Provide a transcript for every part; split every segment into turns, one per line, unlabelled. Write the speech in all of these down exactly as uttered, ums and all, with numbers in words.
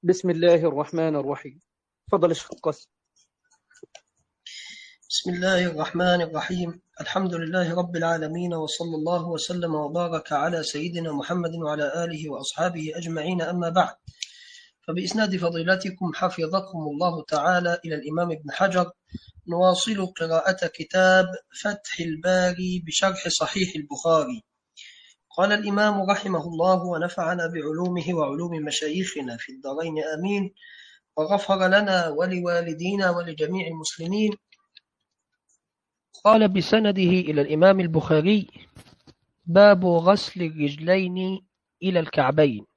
بسم الله الرحمن الرحيم. تفضل الشيخ قاسم.
بسم الله الرحمن الرحيم. الحمد لله رب العالمين، وصلى الله وسلم وبارك على سيدنا محمد وعلى آله وأصحابه أجمعين، أما بعد. فبإسناد فضيلتكم حفظكم الله تعالى إلى الإمام ابن حجر نواصل قراءة كتاب فتح الباري بشرح صحيح البخاري. قال الإمام رحمه الله ونفعنا بعلومه وعلوم مشايخنا في الدارين آمين، وغفر لنا ولوالدينا ولجميع المسلمين. قال بسنده إلى الإمام البخاري: باب غسل الرجلين إلى الكعبين.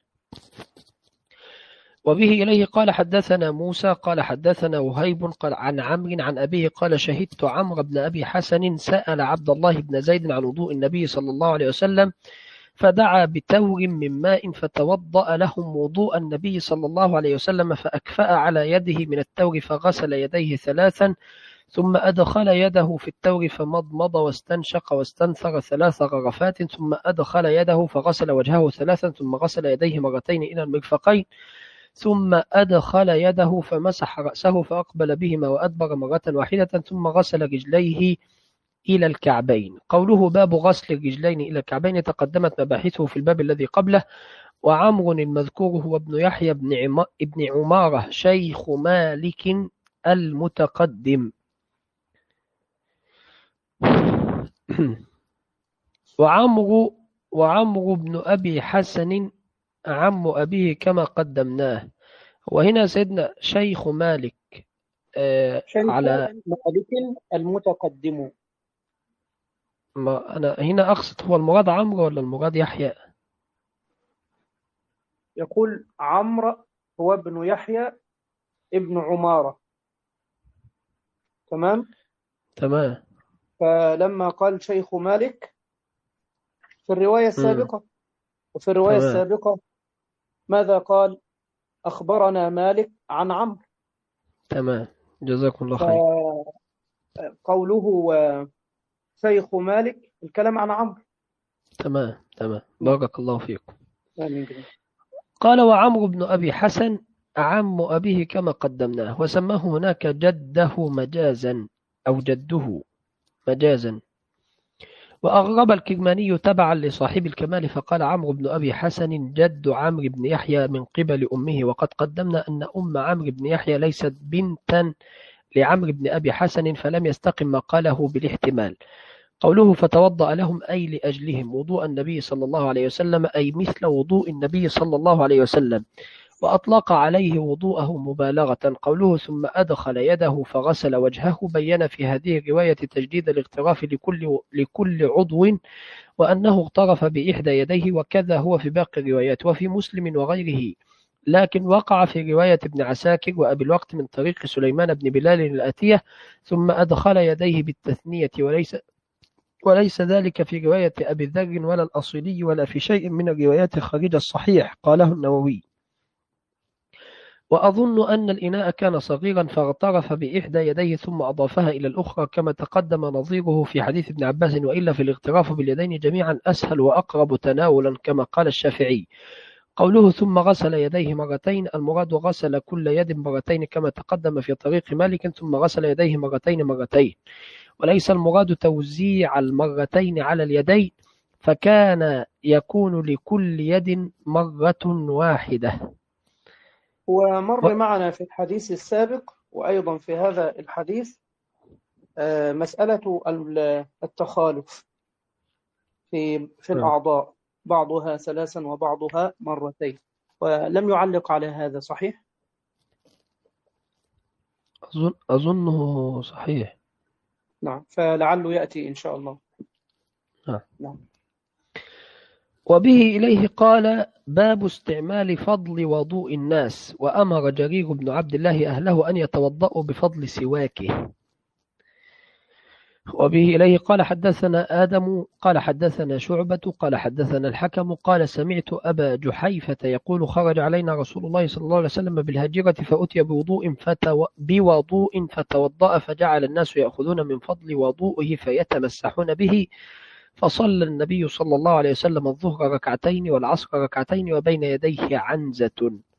وبه إليه قال حدثنا موسى قال حدثنا وهيب قال عن عمرو عن أبيه قال: شهدت عمرو بن أبي حسن سأل عبد الله بن زيد عن وضوء النبي صلى الله عليه وسلم، فدعا بتور من ماء فتوضأ لهم وضوء النبي صلى الله عليه وسلم، فأكفأ على يده من التور فغسل يديه ثلاثا، ثم أدخل يده في التور فمضمض واستنشق واستنثر ثلاث غرفات، ثم أدخل يده فغسل وجهه ثلاثا، ثم غسل يديه مرتين إلى المرفقين، ثم أدخل يده فمسح رأسه فأقبل بهما وأدبر مرة واحدة، ثم غسل رجليه إلى الكعبين. قوله باب غسل الرجلين إلى الكعبين تقدمت مباحثه في الباب الذي قبله. وعمر المذكور هو ابن يحيى بن عمارة شيخ مالك المتقدم. وعمرو وعمرو بن أبي حسن عم أبيه كما قدمناه. وهنا سيدنا شيخ مالك آه
شيخ
على
مالك المتقدم.
ما أنا هنا أقصد، هو المراد عمرو ولا المراد يحيى؟
يقول عمرو هو ابن يحيى ابن عمارة. تمام.
تمام.
فلما قال شيخ مالك في الرواية
مم.
السابقة، وفي الرواية
تمام.
السابقة ماذا قال؟ أخبرنا مالك عن عمرو.
تمام، جزاكم الله خير.
فقوله شيخ مالك الكلام عن عمرو.
تمام تمام، بارك الله فيكم.
آمين جدا.
قال: وعمرو بن أبي حسن عم أبيه كما قدمناه، وسماه هناك جده مجازا أو جده مجازا. وأغرب الكرماني تبعا لصاحب الكمال فقال: عمرو بن أبي حسن جد عمرو بن يحيى من قبل أمه. وقد قدمنا أن أم عمرو بن يحيى ليست بنتا لعمرو بن أبي حسن، فلم يستقم ما قاله بالاحتمال. قوله فتوضأ لهم أي لأجلهم وضوء النبي صلى الله عليه وسلم، أي مثل وضوء النبي صلى الله عليه وسلم، وأطلق عليه وضوءه مبالغة. قوله ثم أدخل يده فغسل وجهه بين في هذه الرواية تجديد الاغتراف لكل, لكل عضو، وأنه اغترف بإحدى يديه، وكذا هو في باقي الروايات وفي مسلم وغيره. لكن وقع في رواية ابن عساكر وأبي الوقت من طريق سليمان بن بلال الآتية ثم أدخل يديه بالتثنية، وليس وليس ذلك في رواية أبي ذر ولا الأصيلي ولا في شيء من الروايات خارج الصحيح، قاله النووي. وأظن أن الإناء كان صغيرا فاغترف بإحدى يديه ثم أضافها إلى الأخرى، كما تقدم نظيره في حديث ابن عباس: وإلا في الاغتراف باليدين جميعا أسهل وأقرب تناولا، كما قال الشافعي. قوله ثم غسل يديه مرتين، المراد غسل كل يد مرتين كما تقدم في طريق مالك، ثم غسل يديه مرتين مرتين، وليس المراد توزيع المرتين على اليدين، فكان يكون لكل يد مرة واحدة.
ومر معنا في الحديث السابق وأيضا في هذا الحديث مسألة التخالف في في الأعضاء، بعضها ثلاثا وبعضها مرتين، ولم يعلق على هذا. صحيح؟
أظن أظنه صحيح.
نعم، فلعله يأتي إن شاء الله.
نعم.
نعم.
وبه إليه قال: باب استعمال فضل وضوء الناس. وأمر جرير بن عبد الله أهله أن يتوضأوا بفضل سواكه. وبه إليه قال: حدثنا آدم قال حدثنا شعبة قال حدثنا الحكم قال: سمعت أبا جحيفة يقول: خرج علينا رسول الله صلى الله عليه وسلم بالهجرة فأتي بوضوء, فتو... بوضوء فتوضأ، فجعل الناس يأخذون من فضل وضوءه فيتمسحون به، فصلى النبي صلى الله عليه وسلم الظهر ركعتين والعصر ركعتين وبين يديه عنزة.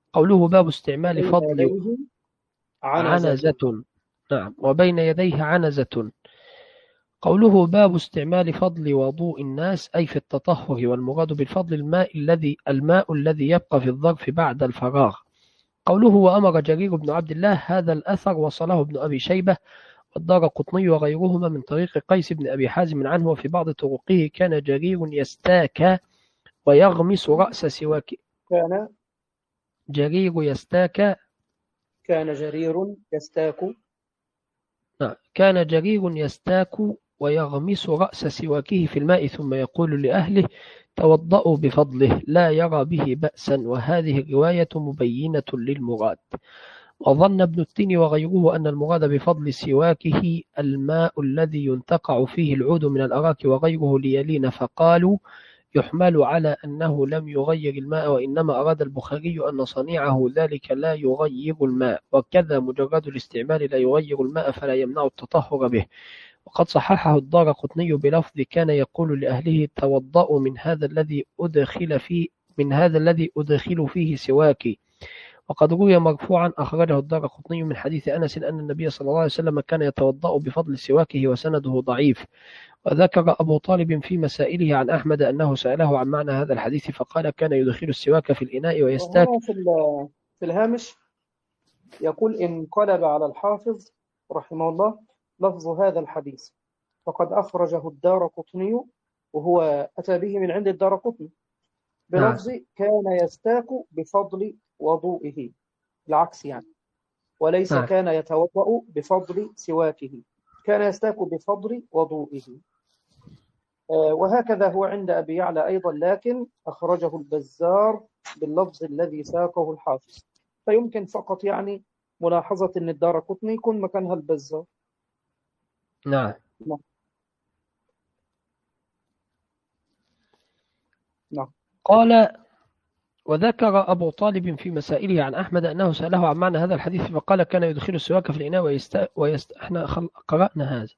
قوله باب استعمال
بين
فضل
يديه عنزة.
عنزة. نعم، وبين يديه عنزة. قوله باب استعمال فضل وضوء الناس أي في التطهر، والمراد بالفضل الماء الذي الماء الذي يبقى في الظرف بعد الفراغ. قوله وأمر جرير بن عبد الله، هذا الأثر وصله ابن أبي شيبة والدارقطني وغيرهما من طريق قيس بن أبي حازم عنه، وفي بعض طرقه كان جرير يستاك ويغمس رأس سواك.
كان
جرير يستاك
كان جرير يستاك.
نعم. كان جرير يستاك ويغمس رأس سواكه في الماء ثم يقول لأهله توضأوا بفضله لا يرى به بأسا، وهذه الرواية مبينة للمراد. وظن ابن التين وغيره أن المراد بفضل سواكه الماء الذي ينتقع فيه العود من الأراك وغيره ليلين، فقالوا يحمل على أنه لم يغير الماء، وإنما أراد البخاري أن صنيعه ذلك لا يغير الماء، وكذا مجرد الاستعمال لا يغير الماء فلا يمنع التطهر به. وقد صححه الدارقطني بلفظ كان يقول لأهله توضأوا من هذا الذي أدخل فيه من هذا الذي أدخل فيه سواكي. وقد روي مرفوعا أخرجه الدارقطني من حديث أنس أن النبي صلى الله عليه وسلم كان يتوضأ بفضل سواكه، وسنده ضعيف. وذكر أبو طالب في مسائله عن أحمد أنه سأله عن معنى هذا الحديث فقال كان يدخل السواك في الإناء ويستاك.
وهنا في في الهامش يقول انقلب على الحافظ رحمه الله لفظ هذا الحديث، فقد أخرجه الدارقطني، وهو أتى به من عند الدارقطني بلفظ كان يستاك بفضل وضوئه، العكس يعني، وليس
نعم.
كان يتوضأ بفضل سواكه، كان يستاك بفضل وضوئه. وهكذا هو عند أبي يعلى أيضا، لكن أخرجه البزار باللفظ الذي ساقه الحافظ، فيمكن فقط يعني ملاحظة أن الدارقطني يكون مكانها البزار.
نعم.
نعم. نعم.
قال وذكر أبو طالب في مسائله عن أحمد أنه سأله عن معنى هذا الحديث فقال كان يدخل السواك في الإناء ويست... ويست... احنا خل... قرأنا هذا.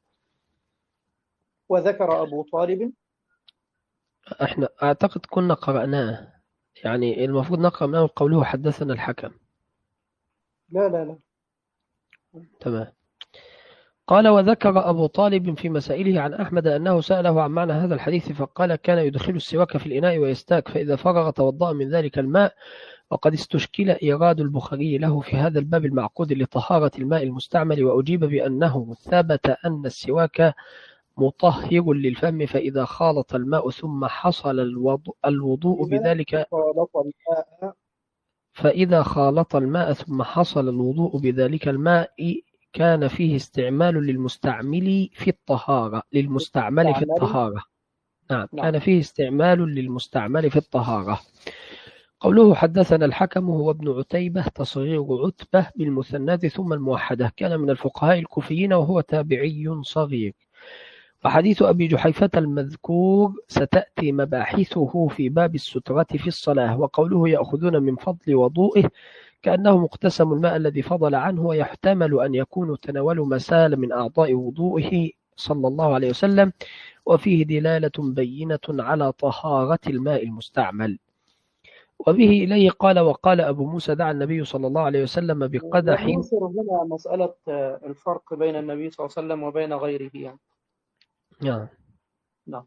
وذكر أبو طالب،
احنا أعتقد كنا قرأناه، يعني المفروض نقرأ منه قوله حدثنا الحكم.
لا لا لا
تمام. قال وذكر أبو طالب في مسائله عن أحمد أنه سأله عن معنى هذا الحديث فقال كان يدخل السواك في الإناء ويستاك فإذا فرغ توضأ من ذلك الماء. وقد استشكل إيراد البخاري له في هذا الباب المعقود لطهارة الماء المستعمل، وأجيب بأنه ثبت أن السواك مطهر للفم، فإذا خالط الماء ثم حصل الوضوء, الوضوء بذلك
خالط الماء
فإذا خالط الماء ثم حصل الوضوء بذلك الماء كان فيه استعمال للمستعمل في الطهارة للمستعمل في الطهارة نعم. كان فيه استعمال للمستعمل في الطهارة. قوله حدثنا الحكم هو ابن عتيبة تصغير عتبة بالمثنات ثم الموحدة، كان من الفقهاء الكوفيين وهو تابعي صغير. وحديث أبي جحيفة المذكور ستأتي مباحثه في باب السترة في الصلاة. وقوله يأخذون من فضل وضوئه كأنه مقتسم الماء الذي فضل عنه، ويحتمل أن يكونوا تناولوا مسال من أعضاء وضوئه صلى الله عليه وسلم، وفيه دلالة بينة على طهارة الماء المستعمل. وبه إليه قال وقال أبو موسى دعا النبي صلى الله عليه وسلم بقدح.
وننصر هنا مسألة الفرق بين النبي صلى الله عليه وسلم وبين غيره يعني.
نعم.
نعم.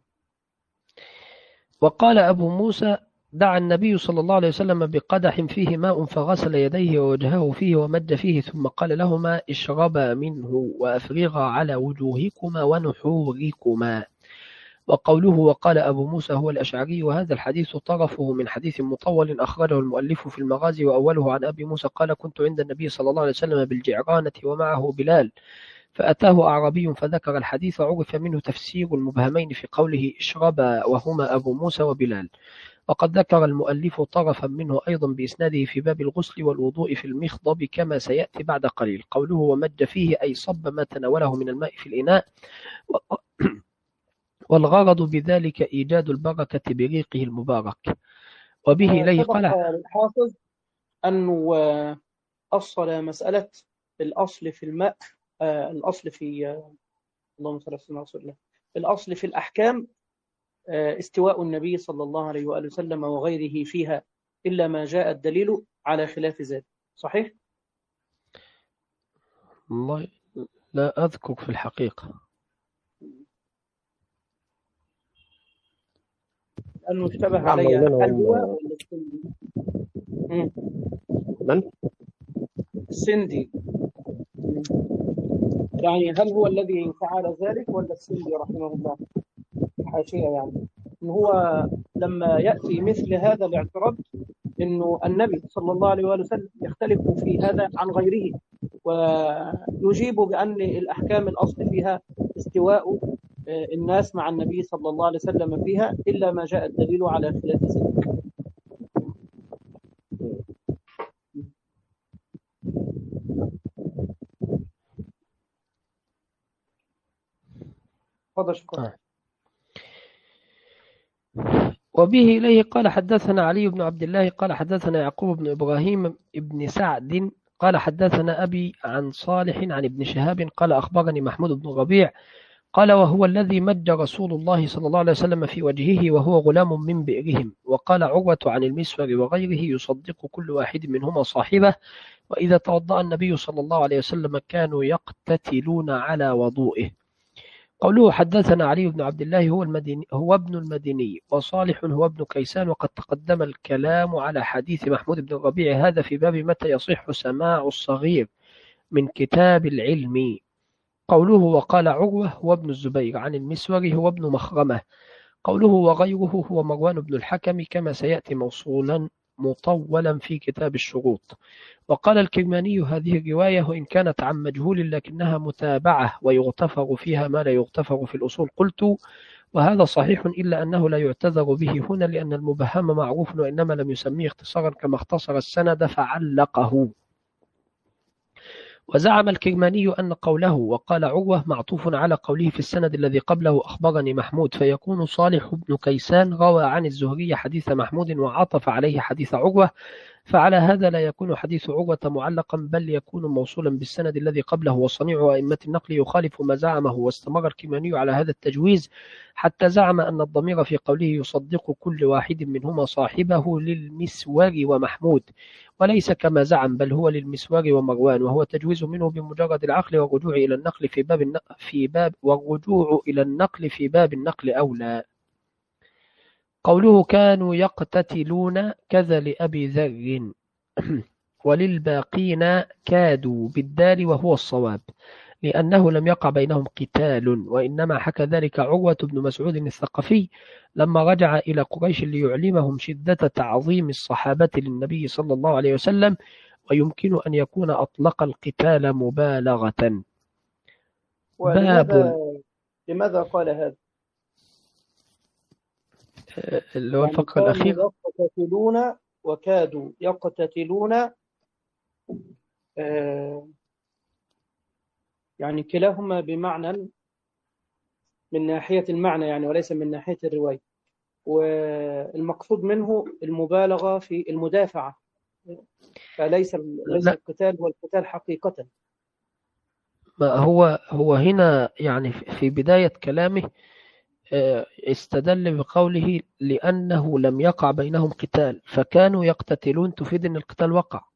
وقال أبو موسى دعا النبي صلى الله عليه وسلم بقدح فيه ماء فغسل يديه ووجهه فيه ومد فيه ثم قال لهما اشربا منه وأفرغا على وجوهكما ونحوركما. وقوله وقال أبو موسى هو الأشعري، وهذا الحديث طرفه من حديث مطول أخرجه المؤلف في المغازي، وأوله عن أبي موسى قال كنت عند النبي صلى الله عليه وسلم بالجعرانة ومعه بلال فأتاه أعرابي فذكر الحديث، وعرف منه تفسير المبهمين في قوله اشربا وهما أبو موسى وبلال. وقد ذكر المؤلف طرفا منه أيضا بإسناده في باب الغسل والوضوء في المخضب كما سيأتي بعد قليل. قوله ومد فيه أي صب ما تناوله من الماء في الإناء، والغرض بذلك إيجاد البركة بريقه المبارك. وبه إليه قال
الحافظ أنه أصل مسألة الأصل في الماء، الأصل في اللهم صل على رسول الله الأصل في الأحكام استواء النبي صلى الله عليه وآله وسلم وغيره فيها إلا ما جاء الدليل على خلاف ذلك. صحيح؟
والله لا أذكر في الحقيقة.
لأنه اشتبه
نعم
علي،
مولانا.
هل
هم
هو ولا السندي؟ مم.
من؟
السندي. مم. يعني هل هو الذي فعل ذلك ولا السندي رحمه الله؟ حاشية يعني إن هو لما يأتي مثل هذا الاعتراض إنه النبي صلى الله عليه وآله وسلم يختلف في هذا عن غيره، ويجيب بأن الأحكام الأصل فيها استواء الناس مع النبي صلى الله عليه وسلم فيها إلا ما جاء الدليل على خلاف ذلك. تفضل. شكرا.
آه. وبه إليه قال حدثنا علي بن عبد الله قال حدثنا يعقوب بن إبراهيم بن سعد قال حدثنا أبي عن صالح عن ابن شهاب قال أخبرني محمود بن ربيع قال وهو الذي مج رسول الله صلى الله عليه وسلم في وجهه وهو غلام من بئرهم. وقال عروة عن المسور وغيره يصدق كل واحد منهما صاحبه. وإذا توضأ النبي صلى الله عليه وسلم كانوا يقتتلون على وضوئه. قوله حدثنا علي بن عبد الله هو المديني هو ابن المديني وصالح هو ابن كيسان. وقد تقدم الكلام على حديث محمود بن الربيع هذا في باب متى يصح سماع الصغير من كتاب العلم. قوله وقال عروة هو ابن الزبير عن المسور هو ابن مخرمة. قوله وغيره هو مروان بن الحكم كما سيأتي موصولا مطولا في كتاب الشروط. وقال الكرماني هذه الرواية وإن كانت عن مجهول لكنها متابعة ويغتفر فيها ما لا يغتفر في الأصول. قلت وهذا صحيح إلا أنه لا يعتذر به هنا لأن المبهم معروف وإنما لم يسميه اختصارا كما اختصر السند فعلقه. وزعم الكرماني أن قوله وقال عروة معطوف على قوله في السند الذي قبله أخبرني محمود فيكون صالح بن كيسان روى عن الزهري حديث محمود وعطف عليه حديث عروة. فعلى هذا لا يكون حديث عروة معلقا بل يكون موصولا بالسند الذي قبله. وصنيع أئمة النقل يخالف ما زعمه. واستمر الكرماني على هذا التجويز حتى زعم أن الضمير في قوله يصدق كل واحد منهما صاحبه للمسور ومحمود وليس كما زعم بل هو للمسور ومروان وهو تجويز منه بمجرد العقل والرجوع إلى النقل في باب النقل في باب والرجوع إلى النقل في باب النقل أولى. قوله كانوا يقتتلون كذا لأبي ذر وللباقين كادوا بالدال وهو الصواب لأنه لم يقع بينهم قتال. وإنما حكى ذلك عروة بن مسعود الثقفي لما رجع إلى قريش ليعلمهم شدة تعظيم الصحابة للنبي صلى الله عليه وسلم. ويمكن أن يكون أطلق القتال مبالغة.
ولماذا
باب
لماذا قال هذا؟
اللي هو
يعني
الفقرة
كانوا
الأخيرة
يقتتلون وكادوا يقتتلون، آه يعني كلاهما بمعنى من ناحية المعنى يعني وليس من ناحية الرواية، والمقصود منه المبالغة في المدافعة، فليس ليس
لا
القتال هو القتال حقيقة.
ما هو هو هنا يعني في بداية كلامه آه، استدل بقوله لأنه لم يقع بينهم قتال فكانوا يقتتلون تفيد أن القتال وقع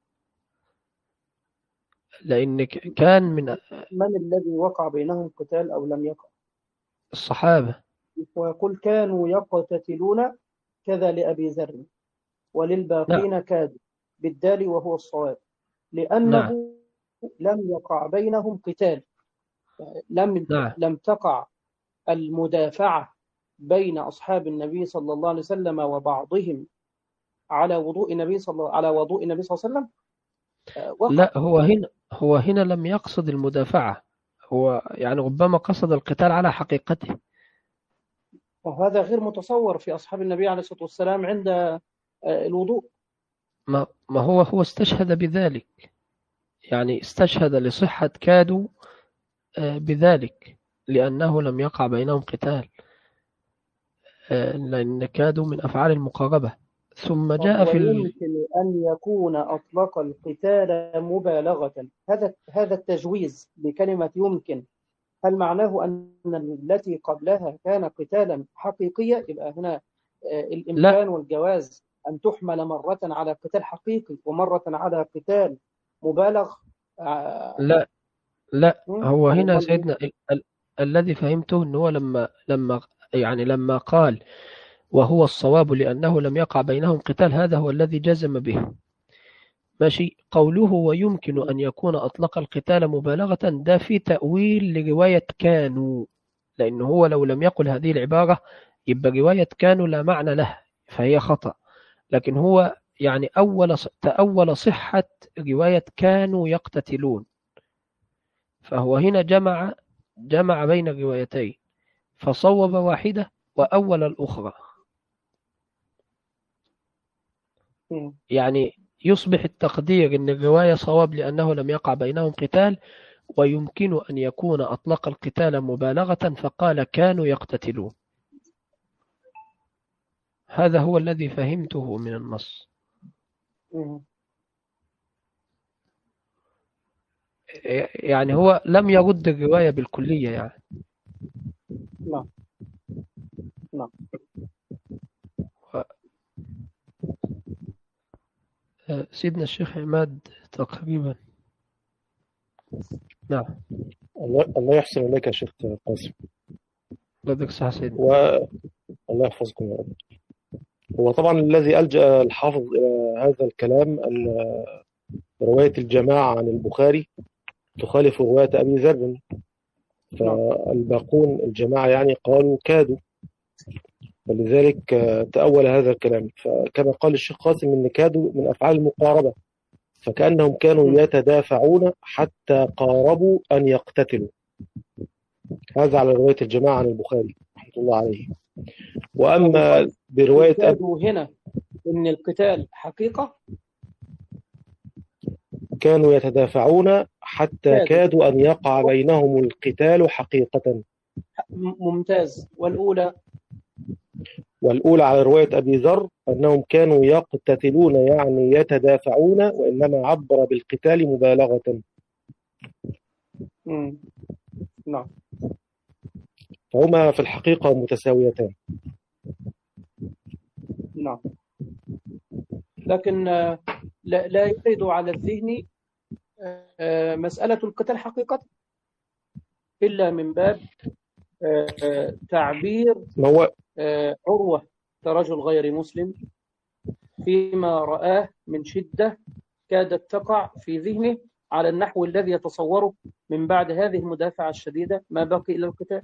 لأن ك- كان من
من الذي وقع بينهم قتال أو لم يقع؟
الصحابة.
ويقول كانوا يقتتلون كذا لأبي ذر
نعم
وللباقين كادوا بالدال وهو الصواب
نعم
لأنه لم يقع بينهم قتال، لم
نعم
لم تقع المدافعة بين أصحاب النبي صلى الله عليه وسلم وبعضهم على وضوء النبي صلى على وضوء النبي صلى الله عليه وسلم. آه، وقع.
لا هو هنا هو هنا لم يقصد المدافعة. هو يعني ربما قصد القتال على حقيقته.
وهذا غير متصور في أصحاب النبي عليه الصلاة والسلام عند آه، الوضوء.
ما ما هو هو استشهد بذلك يعني استشهد لصحة كادوا آه، بذلك لأنه لم يقع بينهم قتال آه، لأن كادوا من أفعال المقاربة. ثم
طب
جاء في ال...
ويمكن أن يكون أطلق القتال مبالغة، هذا هذا التجويز بكلمة يمكن، هل معناه أن التي قبلها كان قتالا حقيقيا؟ يبقى هنا آه،
لا
الإمكان والجواز أن تحمل مرة على قتال حقيقي ومرة على قتال مبالغ.
لا لا، هو هنا
أمال إيه؟
سيدنا ال ال الذي فهمته أنه هو لما لما يعني لما قال وهو الصواب لأنه لم يقع بينهم قتال، هذا هو الذي جزم به. ماشي. قوله ويمكن أن يكون أطلق القتال مبالغة، ده في تأويل لرواية كانوا، لأنه هو لو لم يقل هذه العبارة يبقى رواية كانوا لا معنى له، فهي خطأ. لكن هو يعني أول تأول صحة رواية كانوا يقتتلون، فهو هنا جمع جمع بين الروايتين، فصوب واحدة وأول الأخرى.
مم.
يعني يصبح التقدير أن الرواية صواب لأنه لم يقع بينهم قتال، ويمكن أن يكون أطلق القتال مبالغة فقال كانوا يقتتلون. هذا هو الذي فهمته من النص.
مم.
يعني هو لم يرد الرواية بالكلية يعني.
نعم نعم.
سيدنا الشيخ عماد تقريبا. نعم.
الله الله يحسن إليك يا شيخ قاسم.
بدك صح سيدنا.
والله يحفظكم يا رب. هو طبعا الذي ألجأ الحافظ إلى هذا الكلام أن رواية الجماعة عن البخاري تخالف رواية أبي ذر، فالباقون الجماعة يعني قالوا كادوا، فلذلك تأول هذا الكلام. فكما قال الشيخ قاسم إن كادوا من أفعال المقاربة، فكأنهم كانوا يتدافعون حتى قاربوا أن يقتتلوا. هذا على رواية الجماعة عن البخاري رحمة الله عليه. وأما برواية
كادوا هنا إن القتال حقيقة،
كانوا يتدافعون حتى كادوا أن يقع بينهم القتال حقيقة.
ممتاز. والأولى
والأولى على رواية أبي ذر أنهم كانوا يقتتلون يعني يتدافعون، وإنما عبر بالقتال مبالغة.
مم. نعم.
فهما في الحقيقة متساويتان.
نعم. لكن لا, لا يرد على الذهن مسألة القتال حقيقة إلا من باب تعبير
ما هو
عروة كرجل غير مسلم فيما رآه من شدة كادت تقع في ذهنه على النحو الذي يتصوره من بعد هذه المدافعة الشديدة ما بقي إلى القتال.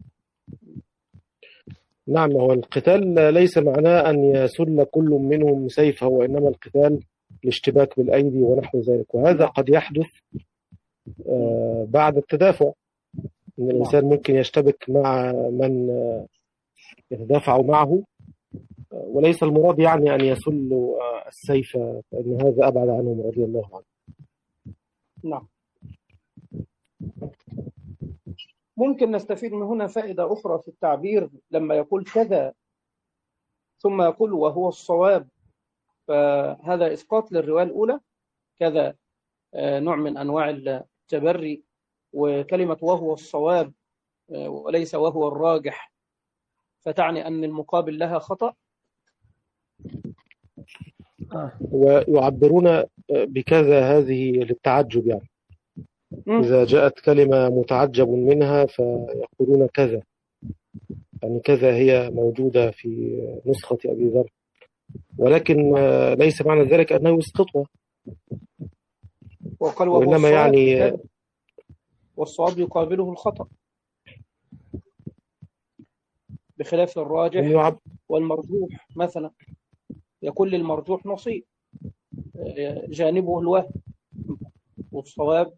نعم، هو القتال ليس معناه أن يسل كل منهم سيفه، وإنما القتال الاشتباك بالأيدي ونحو ذلك، وهذا قد يحدث بعد التدافع، إن الإنسان ممكن يشتبك مع من يتدافع معه، وليس المراد يعني أن يسل السيف، فإن هذا أبعد عنهم رضي الله عنه.
نعم. ممكن نستفيد من هنا فائدة أخرى في التعبير، لما يقول كذا ثم يقول وهو الصواب، فهذا إسقاط للرواية الأولى. كذا نوع من أنواع التبري، وكلمة وهو الصواب وليس وهو الراجح، فتعني أن المقابل لها خطأ.
ويعبرون بكذا هذه للتعجب، يعني إذا جاءت كلمة متعجب منها فيقولون كذا، يعني كذا هي موجودة في نسخة أبي ذر، ولكن ليس معنى ذلك أنه يسقطها،
وقال
وإنما يعني
والصواب يقابله الخطأ، بخلاف الراجح والمرجوح. مثلا يقول للمرجوح نصيب، جانبه الوهم، والصواب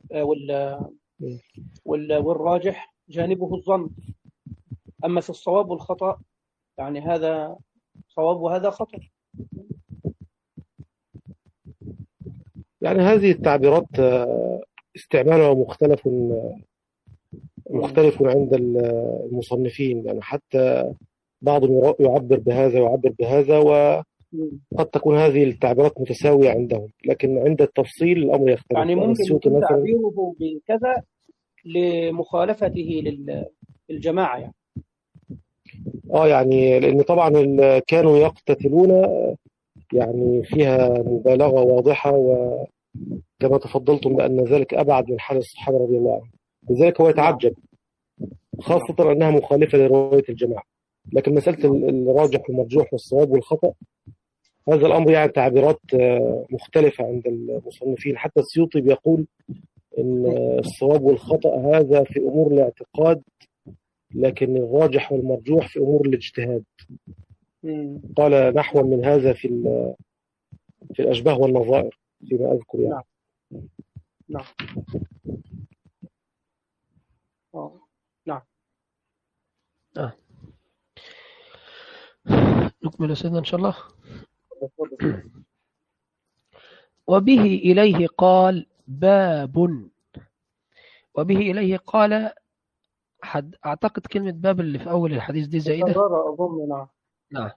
والراجح جانبه الظن. أما في الصواب والخطأ يعني هذا صواب وهذا خطأ.
يعني هذه التعبيرات استعمالها مختلف مختلف عند المصنفين، يعني حتى بعضهم يعبر بهذا ويعبر بهذا، وقد تكون هذه التعبيرات متساوية عندهم، لكن عند التفصيل الأمر يختلف.
يعني ممكن يكون تعبيره بكذا لمخالفته للجماعة يعني.
اه يعني لأن طبعا كانوا يقتتلون يعني فيها مبالغة واضحة، وكما تفضلتم بأن ذلك أبعد من حال الصحابة رضي الله عنهم. لذلك هو يتعجب، خاصة أنها مخالفة لرواية الجماعة. لكن مسألة الراجح والمرجوح والصواب والخطأ، هذا الأمر يعني تعبيرات مختلفة عند المصنفين. حتى السيوطي بيقول إن الصواب والخطأ هذا في أمور الاعتقاد، لكن الراجح والمرجوح في أمور الاجتهاد. قال نحو من هذا في في الأشباه والنظائر فيما أذكر يعني.
نعم نعم
نعم. نكمل سيدنا إن شاء الله. وبه إليه قال باب، وبه إليه قال حد. أعتقد كلمة باب اللي في أول الحديث دي زائدة
أظن. نعم
نعم.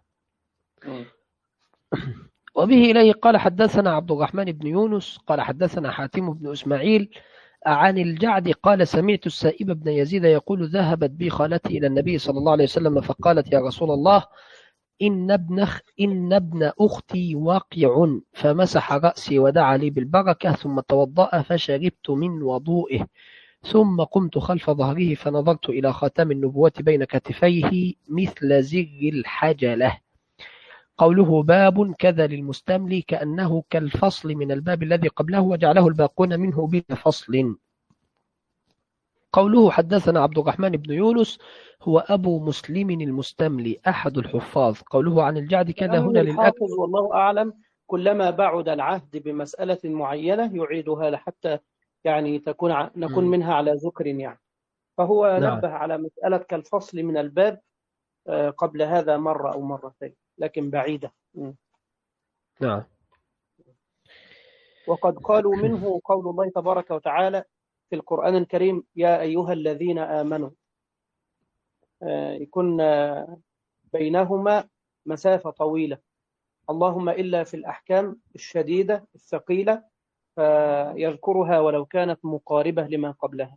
وبه إليه قال حدثنا عبد الرحمن بن يونس قال حدثنا حاتم بن إسماعيل عن الجعد قال سمعت السائب بن يزيد يقول ذهبت بي خالتي إلى النبي صلى الله عليه وسلم فقالت يا رسول الله إن ابن, إن ابن أختي واقع، فمسح رأسي ودعا لي بالبركة ثم توضأ فشربت من وضوئه، ثم قمت خلف ظهره فنظرت إلى خاتم النبوة بين كتفيه مثل زر الحجلة. قوله باب كذا للمستملي كأنه كالفصل من الباب الذي قبله وجعله الباقون منه بلا فصل. قوله حدثنا عبد الرحمن بن يونس هو أبو مسلم المستملي أحد الحفاظ. قوله عن الجعد كذا هنا للأكل،
والله أعلم كلما بعد العهد بمسألة معينة يعيدها حتى يعني تكون ع... نكون منها على ذكر يعني. فهو
نعم.
نبه على مسألة كالفصل من الباب قبل هذا مرة أو مرتين لكن بعيدة.
نعم.
وقد قالوا منه قول الله تبارك وتعالى في القرآن الكريم يا أيها الذين آمنوا، يكون بينهما مسافة طويلة، اللهم إلا في الأحكام الشديدة الثقيلة فيذكرها ولو كانت مقاربة لما قبلها.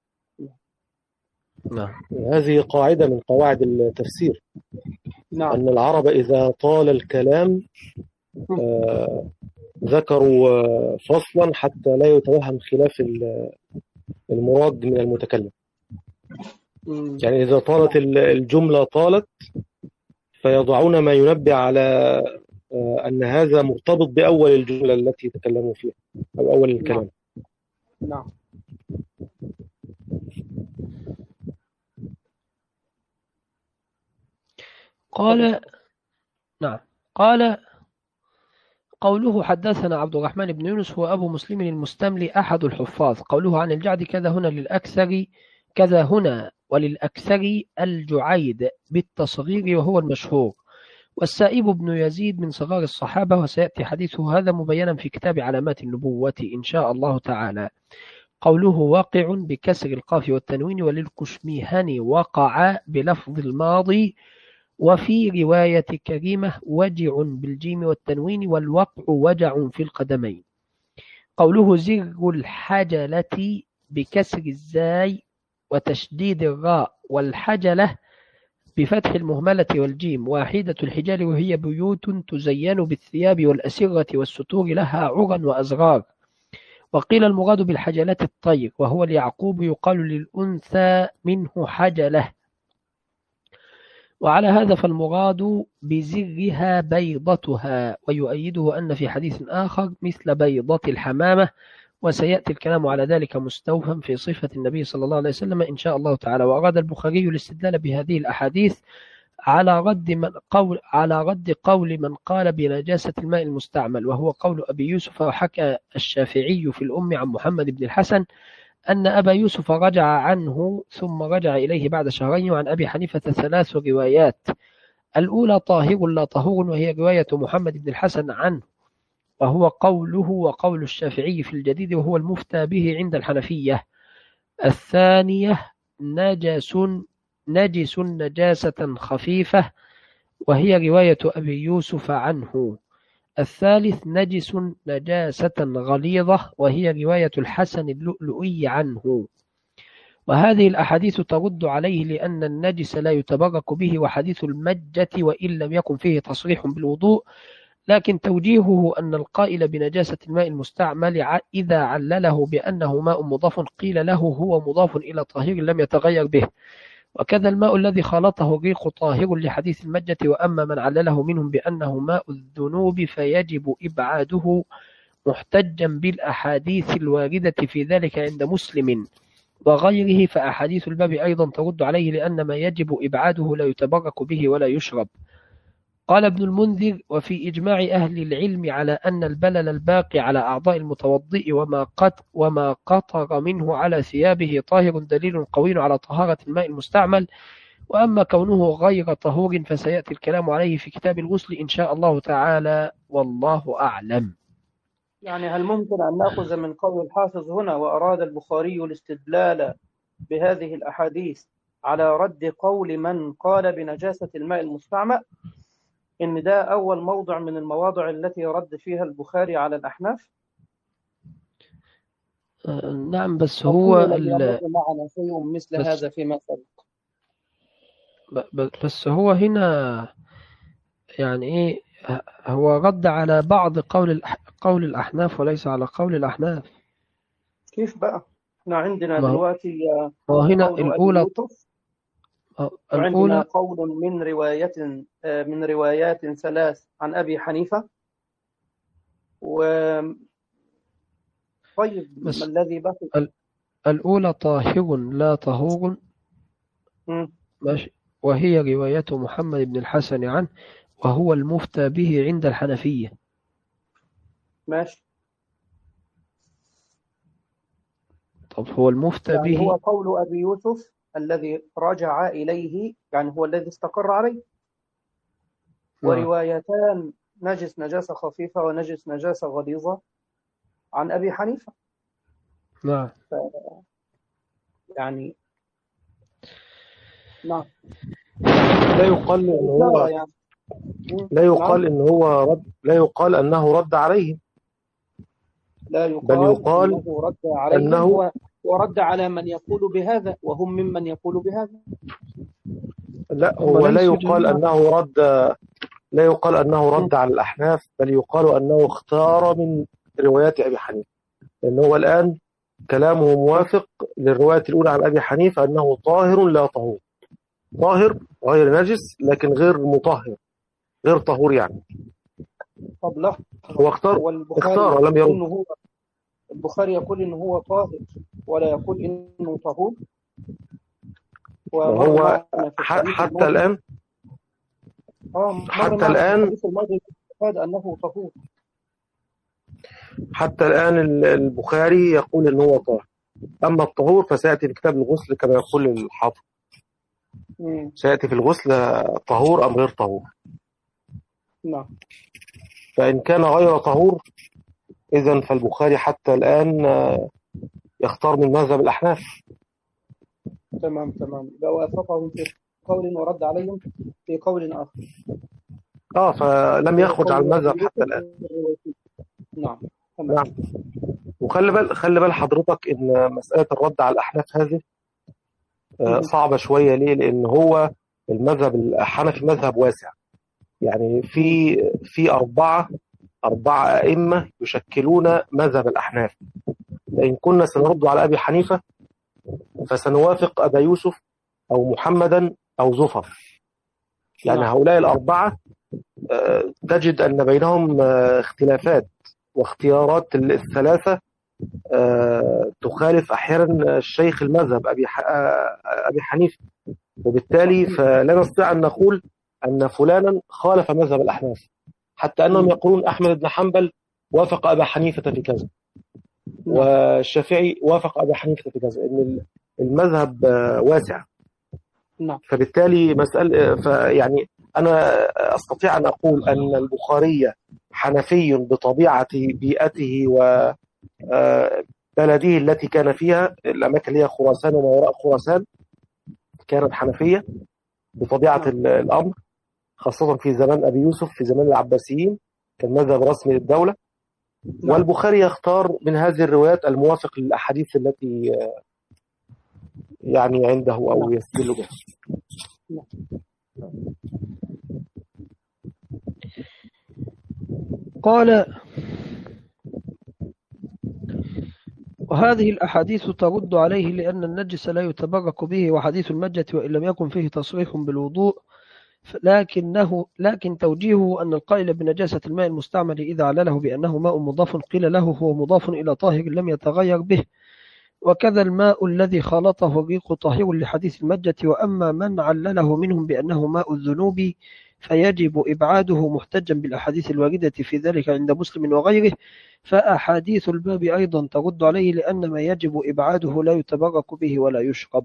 نعم. هذه قاعدة من قواعد التفسير.
نعم.
أن العرب إذا طال الكلام آه ذكروا فصلا حتى لا يتوهم خلاف المراد من المتكلم. يعني إذا طالت الجملة طالت فيضعون ما ينبه على أن هذا مرتبط بأول الجملة التي تكلموا فيها أو أول الكلام.
نعم.
قال نعم قال قوله حدثنا عبد الرحمن بن يونس هو أبو مسلم المستملي أحد الحفاظ. قوله عن الجعد كذا هنا للأكثر كذا هنا وللأكثر الجعيد بالتصغير وهو المشهور، والسائب بن يزيد من صغار الصحابة، وسيأتي حديثه هذا مبينا في كتاب علامات النبوة إن شاء الله تعالى. قوله واقع بكسر القاف والتنوين، وللكشميهني وقع بلفظ الماضي، وفي رواية كريمة وجع بالجيم والتنوين، والوقع وجع في القدمين. قوله زر الحجلة بكسر الزاي وتشديد الراء، والحجلة بفتح المهملة والجيم، واحدة الحجال وهي بيوت تزين بالثياب والأسرة والستور لها عرى وأزرار. وقيل المراد بالحجلة الطير، وهو اليعقوب يقال للأنثى منه حجلة. وعلى هذا فالمراد بزرها بيضتها، ويؤيده أن في حديث آخر مثل بيضة الحمامة، وسيأتي الكلام على ذلك مستوفا في صفة النبي صلى الله عليه وسلم إن شاء الله تعالى. وأراد البخاري الاستدلال بهذه الأحاديث على رد من قول على رد قول من قال بنجاسة الماء المستعمل، وهو قول أبي يوسف. وحكى الشافعي في الأم عن محمد بن الحسن أن أبا يوسف رجع عنه ثم رجع إليه بعد شهرين. وعن أبي حنيفة ثلاث روايات، الأولى طاهر لا طهور، وهي رواية محمد بن الحسن عنه، وهو قوله وقول الشافعي في الجديد، وهو المفتى به عند الحنفية. الثانية نجس نجس نجاسة خفيفة، وهي رواية أبي يوسف عنه. الثالث نجس نجاسة غليظة، وهي رواية الحسن اللؤلؤي عنه. وهذه الأحاديث ترد عليه لأن النجس لا يتبرك به، وحديث المجة وإن لم يكن فيه تصريح بالوضوء لكن توجيهه أن القائل بنجاسة الماء المستعمل إذا علله بأنه ماء مضاف قيل له هو مضاف إلى طاهر لم يتغير به، وكذا الماء الذي خالطه الريق طاهر لحديث المجة. وأما من علله منهم بأنه ماء الذنوب فيجب إبعاده محتجا بالأحاديث الواردة في ذلك عند مسلم وغيره، فأحاديث الباب أيضا ترد عليه، لأن ما يجب إبعاده لا يتبرك به ولا يشرب. قال ابن المنذر: وفي إجماع أهل العلم على أن البلل الباقي على أعضاء المتوضئ وما قط وما قطر منه على ثيابه طاهر دليل قوي على طهارة الماء المستعمل. وأما كونه غير طهور فسيأتي الكلام عليه في كتاب الغسل إن شاء الله تعالى، والله أعلم.
يعني هل ممكن أن نأخذ من قول الحافظ هنا وأراد البخاري الاستدلال بهذه الأحاديث على رد قول من قال بنجاسة الماء المستعمل، إن ده أول موضع من المواضع التي رد فيها البخاري على الأحناف؟
آه نعم، بس هو
لم يمر معنا شيء مثل
بس
هذا فيما سبق.
بس هو هنا يعني إيه، هو رد على بعض قول قول الأحناف وليس على قول الأحناف.
كيف بقى؟ احنا عندنا
ما هو
دلوقتي
ما هو هنا
قول
الأولى
أبي يوسف، وعندنا
الأولى
قول من رواية من روايات ثلاث عن أبي حنيفة. و طيب ما
بس
الذي بقي؟
ال- الأولى طاهر لا طهور،
مم.
ماشي، وهي رواية محمد بن الحسن عنه، وهو المفتى به عند الحنفية.
ماشي.
طب هو المفتى
يعني هو
به
قول أبي يوسف الذي رجع إليه، يعني هو الذي استقر عليه.
نعم.
وروايتان نجس نجاسة خفيفة ونجس نجاسة غليظة عن أبي حنيفة.
نعم.
ف... يعني نعم،
لا يقال إن هو
يعني.
لا يقال إن هو رد لا يقال أنه رد عليه،
لا
بل
يقال
يقال
أنه رد عليهم
أنه
و... ورد على من يقول بهذا، وهم ممن يقول بهذا.
لا
هم
هو لا
ليسوا
يقال
جميعا.
أنه رد لا يقال أنه رد على الأحناف، بل يقال أنه اختار من روايات أبي حنيفة، لأن هو الآن كلامه موافق للرواية الأولى عن أبي حنيفة أنه طاهر لا طهور، طاهر غير نجس لكن غير مطهر، غير طهور يعني.
طب لا،
هو اختار
هو البخاري
اختار ولم
يقول
يرد.
إنه هو البخاري يقول إنه هو طاهر ولا يقول إنه طهور. ومر
هو
معنا في
ح-
الحديث
حتى
الماضي
الآن
اه مر
حتى
معنا في
الآن
الحديث الماضي هذا أنه طهور.
حتى الآن ال- البخاري يقول إن هو طاهر. أما الطهور فسيأتي في كتاب الغسل كما يقول الحافظ،
مم.
سيأتي في الغسل طهور أم غير طهور.
نعم.
فإن كان غير طهور إذن فالبخاري حتى الآن يختار من مذهب الأحناف.
تمام تمام، لو وافقهم في قول ورد عليهم في قول آخر.
آه فلم يخرج عن المذهب حتى الآن.
نعم تمام.
نعم. وخلي بال خلي بال حضرتك إن مسألة الرد على الأحناف هذه آه صعبة شوية. ليه؟ لأن هو المذهب الحنفي مذهب واسع، يعني في في أربعة أربعة أئمة يشكلون مذهب الأحناف. فإن كنا سنرد على أبي حنيفة فسنوافق أبا يوسف أو محمدا أو زفر، يعني هؤلاء الأربعة تجد أن بينهم اختلافات واختيارات الثلاثة تخالف أحيانا الشيخ المذهب أبي أبي حنيفة، وبالتالي فلا نستطيع أن نقول أن فلانا خالف مذهب الأحناف، حتى أنهم يقولون أحمد بن حنبل وافق أبا حنيفة في كذا، والشافعي وافق أبا حنيفة في كذا، إن المذهب واسع. فبالتالي مسألة فيعني أنا أستطيع أن أقول أن البخاري حنفي بطبيعة بيئته وبلده التي كان فيها، الأماكن اللي هي خراسان وما وراء خراسان كانت حنفية بطبيعة الأمر، خاصة في زمان أبي يوسف، في زمان العباسيين كان مذهب رسمي للدولة. والبخاري يختار من هذه الروايات الموافق للأحاديث التي يعني عنده أو يستدل بها.
قال: وهذه الأحاديث ترد عليه لأن النجس لا يتبرك به، وحديث المجة وإن لم يكن فيه تصريح بالوضوء لكنه لكن توجيهه أن القائل بنجاسة الماء المستعمل إذا علله بأنه ماء مضاف قيل له هو مضاف إلى طاهر لم يتغير به، وكذا الماء الذي خلطه الريق طاهر لحديث المجة. وأما من علله منهم بأنه ماء الذنوب فيجب إبعاده محتجا بالأحاديث الواردة في ذلك عند مسلم وغيره، فأحاديث الباب أيضا ترد عليه لأن ما يجب إبعاده لا يتبرك به ولا يشرب.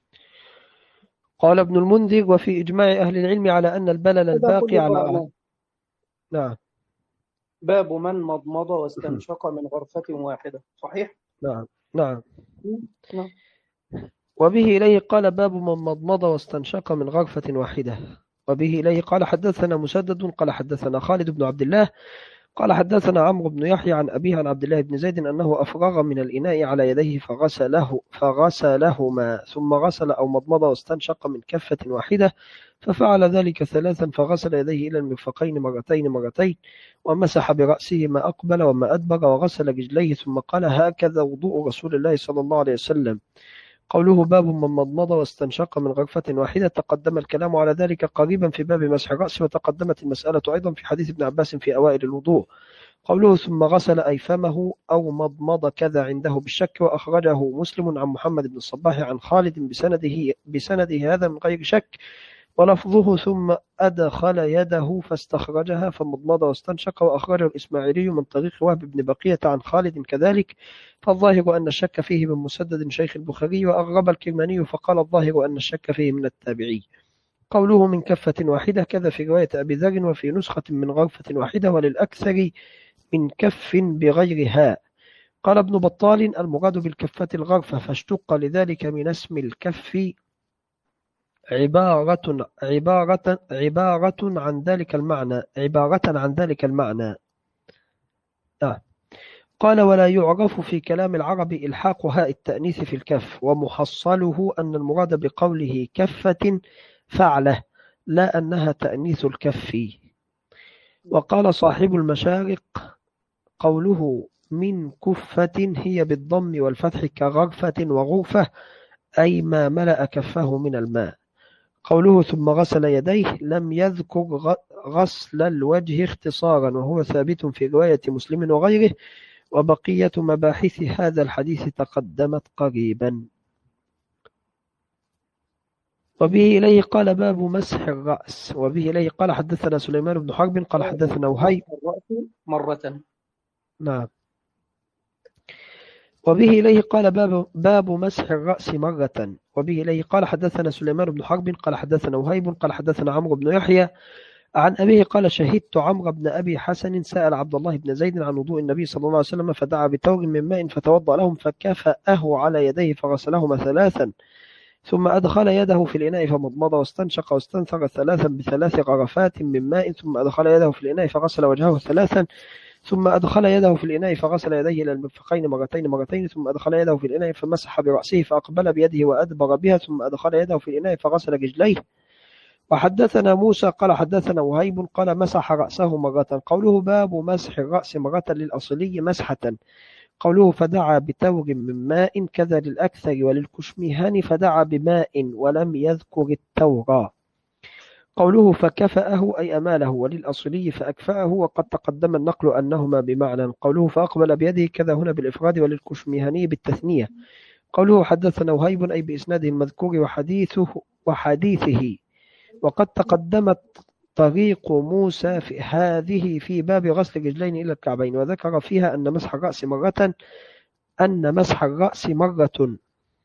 قال ابن المنذر: وفي إجماع أهل العلم على أن البلل الباقي على نعم
باب من مضمض واستنشق من غرفة واحدة. صحيح؟
نعم نعم
نعم.
وبه إليه قال: باب من مضمض واستنشق من غرفة واحدة. وبه إليه قال: حدثنا مسدد قال حدثنا خالد بن عبد الله قال حدثنا عمرو بن يحيى عن أبيه عن عبد الله بن زيد أنه أفرغ من الإناء على يديه فغسله فغسلهما ثم غسل أو مضمض واستنشق من كفة واحدة، ففعل ذلك ثلاثا، فغسل يديه إلى المرفقين مرتين مرتين، ومسح برأسه ما أقبل وما أدبر، وغسل رجليه، ثم قال: هكذا وضوء رسول الله صلى الله عليه وسلم. قوله باب من مضمض واستنشق من غرفة واحدة تقدم الكلام على ذلك قريبا في باب مسح الرأس، وتقدمت المسألة أيضا في حديث ابن عباس في أوائل الوضوء. قوله ثم غسل أي فمه أو مضمض كذا عنده بالشك، وأخرجه مسلم عن محمد بن الصباح عن خالد بسنده, بسنده هذا من غير شك، ولفظه ثم أدخل يده فاستخرجها فمضمض واستنشق، وأخرجه الإسماعيلي من طريق وهب بن بقية عن خالد كذلك، فالظاهر أن الشك فيه من مسدد شيخ البخاري، وأغرب الكرماني فقال الظاهر أن الشك فيه من التابعي. قوله من كفة واحدة كذا في رواية أبي ذر، وفي نسخة من غرفة واحدة، وللأكثر من كف بغير هاء. قال ابن بطال: المراد بالكفة الغرفة، فاشتق لذلك من اسم الكف عبارة عبارة عبارة عن ذلك المعنى عبارة عن ذلك المعنى. آه. قال: ولا يعرف في كلام العرب إلحاق هاء التأنيث في الكف، ومحصله أن المراد بقوله كفة فعله، لا أنها تأنيث الكف. وقال صاحب المشارق: قوله من كفة هي بالضم والفتح كغرفة وغرفة، أي ما ملأ كفه من الماء. قوله ثم غسل يديه لم يذكر غسل الوجه اختصارا، وهو ثابت في رواية مسلم وغيره، وبقية مباحث هذا الحديث تقدمت قريبا. وبه إليه قال: باب مسح الرأس. وبه إليه قال: حدثنا سليمان بن حرب قال حدثنا وهيب
الرأس مرة.
نعم. وبه إليه قال: باب, باب مسح الرأس مرة. وبه إليه قال: حدثنا سليمان بن حرب قال حدثنا وهيب قال حدثنا عمرو بن يحيى عن أبيه قال: شهدت عمرو بن أبي حسن سأل عبد الله بن زيد عن وضوء النبي صلى الله عليه وسلم، فدعا بتور من ماء فتوضأ لهم، فكفأه على يديه فغسلهما ثلاثا، ثم أدخل يده في الإناء فمضمض واستنشق واستنثر ثلاثا بثلاث غرفات من ماء، ثم أدخل يده في الإناء فغسل وجهه ثلاثا، ثم أدخل يده في الإناء فغسل يديه إلى المرفقين مرتين مرتين، ثم أدخل يده في الإناء فمسح برأسه فأقبل بيده وأدبر بها، ثم أدخل يده في الإناء فغسل رجليه. وحدثنا موسى قال حدثنا وهيب قال مسح رأسه مرة. قوله باب مسح الرأس مرة للأصلي مسحة. قوله فدعا بتور من ماء كذا للأكثر، وللكشميهاني فدعا بماء ولم يذكر التور. قوله فكفأه أي أماله، وللأصلي فأكفأه، وقد تقدم النقل أنهما بمعنى. قوله فأقبل بيده كذا هنا بالإفراد، وللكشميهاني بالتثنية. قوله حدثنا وهيب أي بإسناده المذكور وحديثه وحديثه. وقد تقدمت طريق موسى في هذه في باب غسل الرجلين إلى الكعبين، وذكر فيها أن مسح الرأس مرة أن مسح الرأس مرة.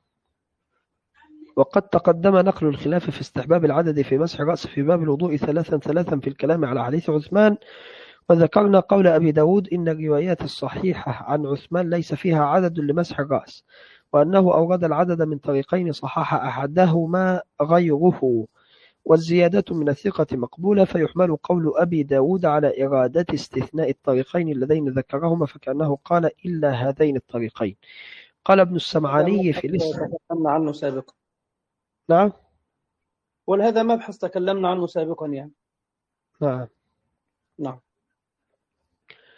وقد تقدم نقل الخلاف في استحباب العدد في مسح الرأس في باب الوضوء ثلاثا ثلاثا في الكلام على حديث عثمان، وذكرنا قول أبي داود إن الروايات الصحيحة عن عثمان ليس فيها عدد لمسح الرأس، وأنه أورد العدد من طريقين صحح أحدهما غيره، والزيادة من الثقة مقبولة، فيحمل قول أبي داود على إرادة استثناء الطريقين اللذين ذكرهما، فكأنه قال إلا هذين الطريقين. قال ابن السمعاني في الاسم
تكلمنا عنه سابقا.
نعم
ولهذا مبحث تكلمنا عنه سابقا يعني.
نعم
نعم.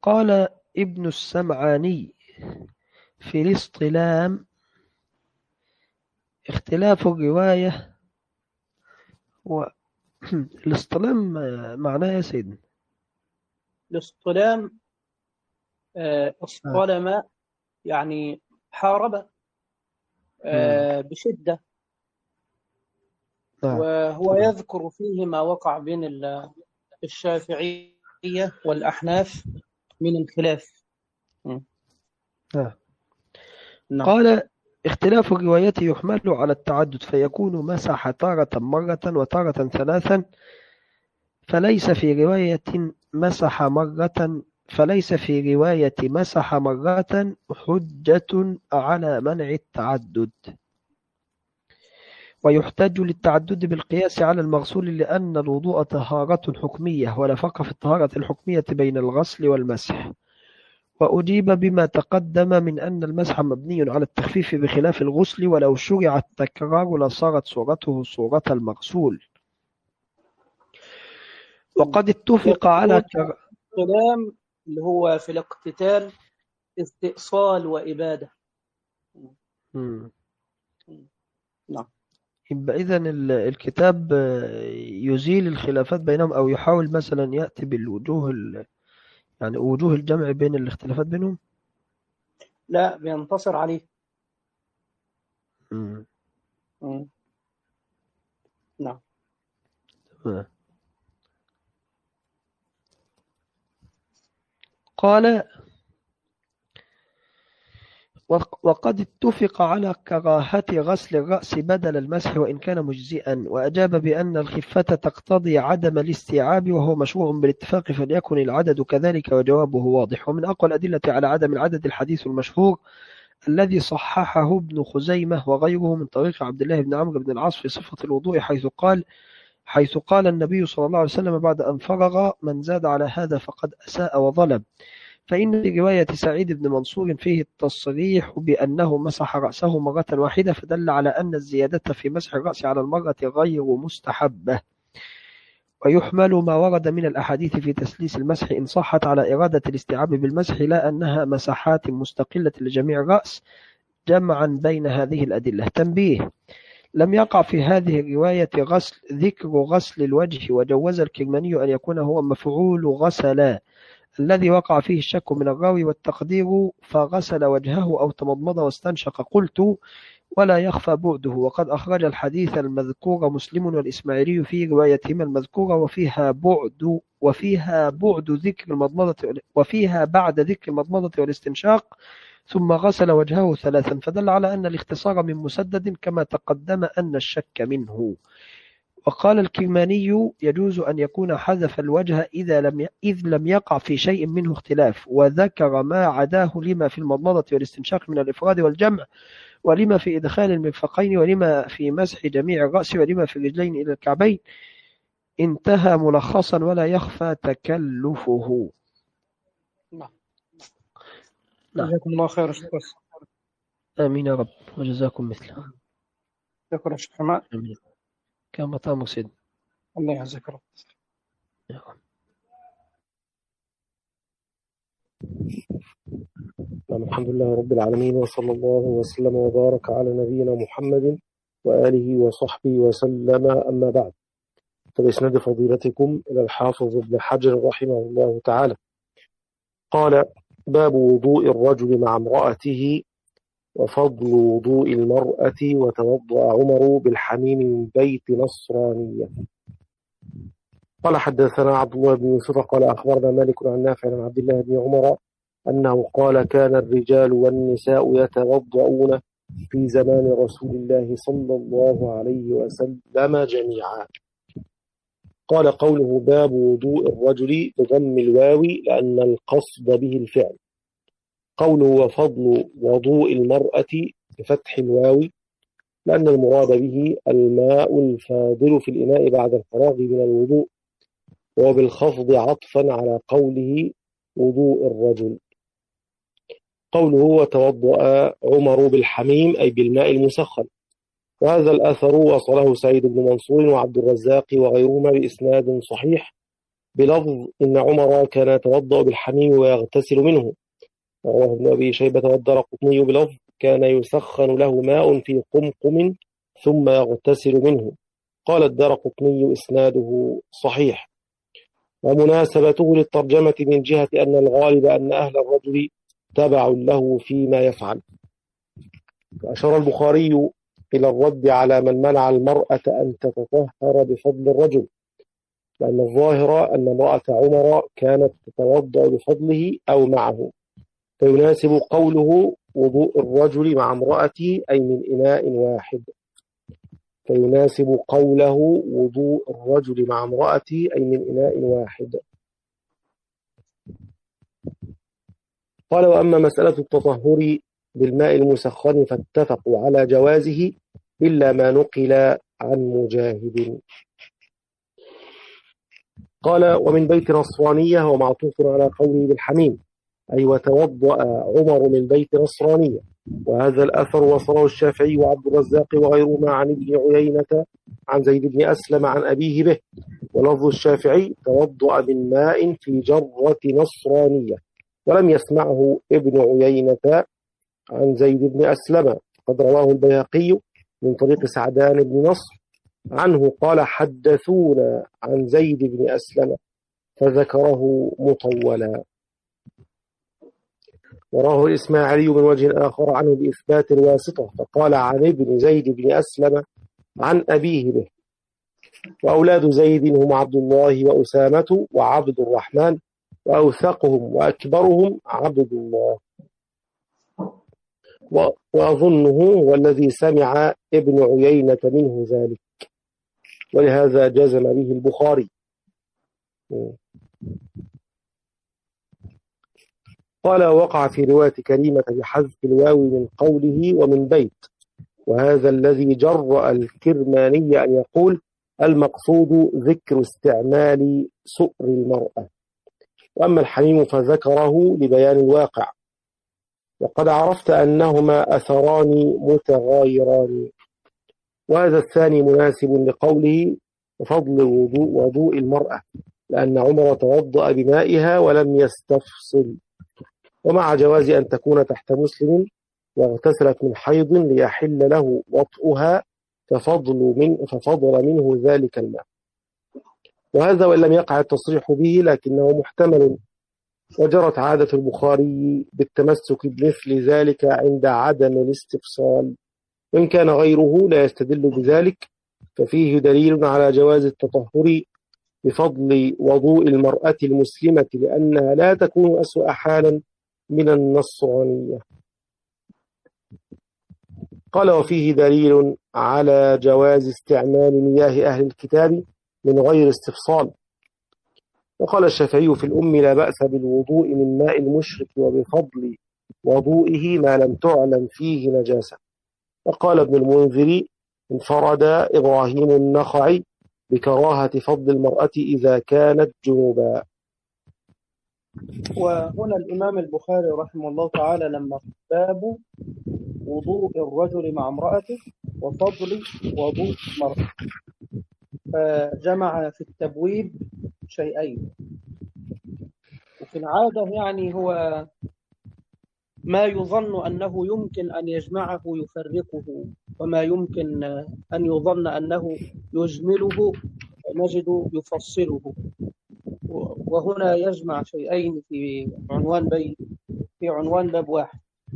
قال ابن السمعاني في الاصطلام: اختلاف الرواية و الاصطلام معناه يا سيدنا
الاصطلام آه،
آه.
اصطلم يعني حارب
مم.
آه، بشدة،
نعم.
وهو
تمام.
يذكر فيه ما وقع بين ال- الشافعية والأحناف من الخلاف. م.
نعم.
نعم.
قال: اختلاف الروايات يحمل على التعدد، فيكون مسح تارة مرة وتارة ثلاثا، فليس في رواية مسح مرة فليس في رواية مسح مرة حجة على منع التعدد. ويحتج للتعدد بالقياس على المغسول، لأن الوضوء طهارة حكمية، ولا فرق في الطهارة الحكمية بين الغسل والمسح. وأجيب بما تقدم من أن المسح مبني على التخفيف بخلاف الغسل، ولو شرع التكرار لصارت صورته صورة المغسول. وقد اتفق على
يقول
كر...
الكلام اللي هو في الاقتتال استئصال وإبادة.
مم.
نعم.
يبقى إذن ال- الكتاب آه، يزيل الخلافات بينهم، أو يحاول مثلا يأتي بالوجوه ال... يعني وجوه الجمع بين الاختلافات بينهم.
لا، بينتصر عليه.
مم.
م. نعم.
آه. قال: وق- وقد اتفق على كراهة غسل الرأس بدل المسح وإن كان مجزئا، وأجاب بأن الخفة تقتضي عدم الاستيعاب، وهو مشروع بالاتفاق، فليكن العدد كذلك، وجوابه واضح. ومن أقوى الأدلة على عدم العدد الحديث المشهور الذي صححه ابن خزيمة وغيره من طريق عبد الله بن عمرو بن العاص في صفة الوضوء، حيث قال حيث قال النبي صلى الله عليه وسلم بعد أن فرغ: من زاد على هذا فقد أساء وظلم. فإن في رواية سعيد بن منصور فيه التصريح بأنه مسح رأسه مرة واحدة، فدل على أن الزيادة في مسح الرأس على المرة غير مستحبة. ويحمل ما ورد من الأحاديث في تسليس المسح إن صحت على إرادة الاستيعاب بالمسح، لا أنها مسحات مستقلة لجميع الرأس، جمعا بين هذه الأدلة. تنبيه: لم يقع في هذه الرواية غسل ذكر غسل الوجه، وجوز الكرماني أن يكون هو مفعول غسل الذي وقع فيه الشك من الراوي، والتقدير فغسل وجهه أو تمضمض واستنشق. قلت: ولا يخفى بعده. وقد أخرج الحديث المذكور مسلم والإسماعيلي في روايتهما المذكورة، وفيها بعد وفيها بعد ذكر المضمضة وفيها بعد ذكر المضمضة والاستنشاق، ثم غسل وجهه ثلاثا، فدل على أن الاختصار من مسدد، كما تقدم أن الشك منه. وقال الكرماني: يجوز أن يكون حذف الوجه إذا لم إذ لم يقع في شيء منه اختلاف، وذكر ما عداه لما في المضمضة والاستنشاق من الإفراد والجمع، ولما في إدخال المرفقين، ولما في مسح جميع الرأس، ولما في الرجلين إلى الكعبين. انتهى ملخصا، ولا يخفى تكلفه.
نعم.
نعم.
جزاكم الله خير يا شيخ.
آمين يا رب، وجزاكم مثله.
شكرا يا شيخ حماد.
آمين. كما تأمر سيدنا.
الله يعزك رب.
نعم، الحمد لله رب العالمين، وصلى الله وسلم وبارك على نبينا محمد وآله وصحبه وسلم. أما بعد، فبإسناد فضيلتكم إلى الحافظ ابن حجر رحمه الله تعالى قال: باب وضوء الرجل مع امرأته وفضل وضوء المرأة. وتوضأ عمر بالحميم من بيت نصرانية. قال: حدثنا عبد الله بن يوسف قال: أخبرنا مالك عن نافع عن عبد الله بن عمر أنه قال: كان الرجال والنساء يتوضؤون في زمان رسول الله صلى الله عليه وسلم جميعا. قال: قوله باب وضوء الرجل بضم الواو لأن القصد به الفعل. قوله وفضل وضوء المرأة بفتح الواو لأن المراد به الماء الفاضل في الإناء بعد الفراغ من الوضوء، وبالخفض عطفا على قوله وضوء الرجل. قوله وتوضأ عمر بالحميم أي بالماء المسخن. وهذا الأثر وصله سعيد بن منصور وعبد الرزاق وغيرهما بإسناد صحيح بلفظ إن عمر كان يتوضأ بالحميم ويغتسل منه. رواه ابن أبي شيبة والدارقطني بلفظ كان يسخن له ماء في قمقم ثم يغتسل منه. قال الدارقطني إسناده صحيح. ومناسبته للترجمة من جهة أن الغالب أن أهل الرجل تبع له فيما يفعل. أشار البخاري إلى الرد على من منع المرأة أن تتطهر بفضل الرجل، لأن الظاهر أن امرأة عمر كانت تتوضأ بفضله أو معه، فيناسب قوله وضوء الرجل مع امرأته أي من إناء واحد فيناسب قوله وضوء الرجل مع امرأته أي من إناء واحد. قال وأما مسألة التطهر بالماء المسخن فاتفقوا على جوازه إلا ما نقل عن مجاهد. قال ومن بيت نصرانية ومعطوف على قوله بالحميم أي وتوضأ عمر من بيت نصرانية. وهذا الأثر وصله الشافعي وعبد الرزاق وغيرهما عن ابن عيينة عن زيد بن أسلم عن أبيه به. ولفظ الشافعي توضأ من ماء في جرة نصرانية، ولم يسمعه ابن عيينة عن زيد بن أسلم. قد رواه البيهقي من طريق سعدان بن نصر عنه قال حدثونا عن زيد بن أسلم فذكره مطولا. وراه الإسماعيلي من وجه آخر عنه بإثبات الواسطة فقال عن ابن زيد بن أسلم عن أبيه به. وأولاد زيد هم عبد الله وأسامة وعبد الرحمن، وأوثقهم وأكبرهم عبد الله. وأظنه هو الذي سمع ابن عيينة منه ذلك، ولهذا جزم به البخاري. قال وقع في رواية كريمة بحذف الواو من قوله ومن بيت، وهذا الذي جرأ الكرماني أن يقول المقصود ذكر استعمال سؤر المرأة، وأما الحميم فذكره لبيان الواقع. وقد عرفت أنهما أثران متغايران، وهذا الثاني مناسب لقوله وفضل وضوء, وضوء المرأة، لأن عمر توضأ بمائها ولم يستفصل، ومع جواز أن تكون تحت مسلم واغتسلت من حيض ليحل له وطئها ففضل, من ففضل منه ذلك الماء. وهذا وإن لم يقع التصريح به لكنه محتمل، وجرت عادة البخاري بالتمسك بمثل ذلك عند عدم الاستفصال، وإن كان غيره لا يستدل بذلك ففيه دليل على جواز التطهر بفضل وضوء المرأة المسلمة، لأنها لا تكون أسوأ حالا من النصرانية. قال وفيه دليل على جواز استعمال مياه أهل الكتاب من غير استفصال. وقال الشافعي في الأم لا بأس بالوضوء من ماء المشرك وبفضل وضوئه ما لم تعلم فيه نجاسة. وقال ابن المنذر انفرد إبراهيم النخعي بكراهة فضل المرأة إذا كانت جنوبا.
وهنا الإمام البخاري رحمه الله تعالى لما باب وضوء الرجل مع امرأته وفضل وضوء المرأة فجمع في التبويب شيئين. وفي العادة يعني هو ما يظن أنه يمكن أن يجمعه يفرقه، وما يمكن أن يظن أنه يجمله نجد يفصله. وهنا يجمع شيئين في عنوان بي في عنوان باب واحد.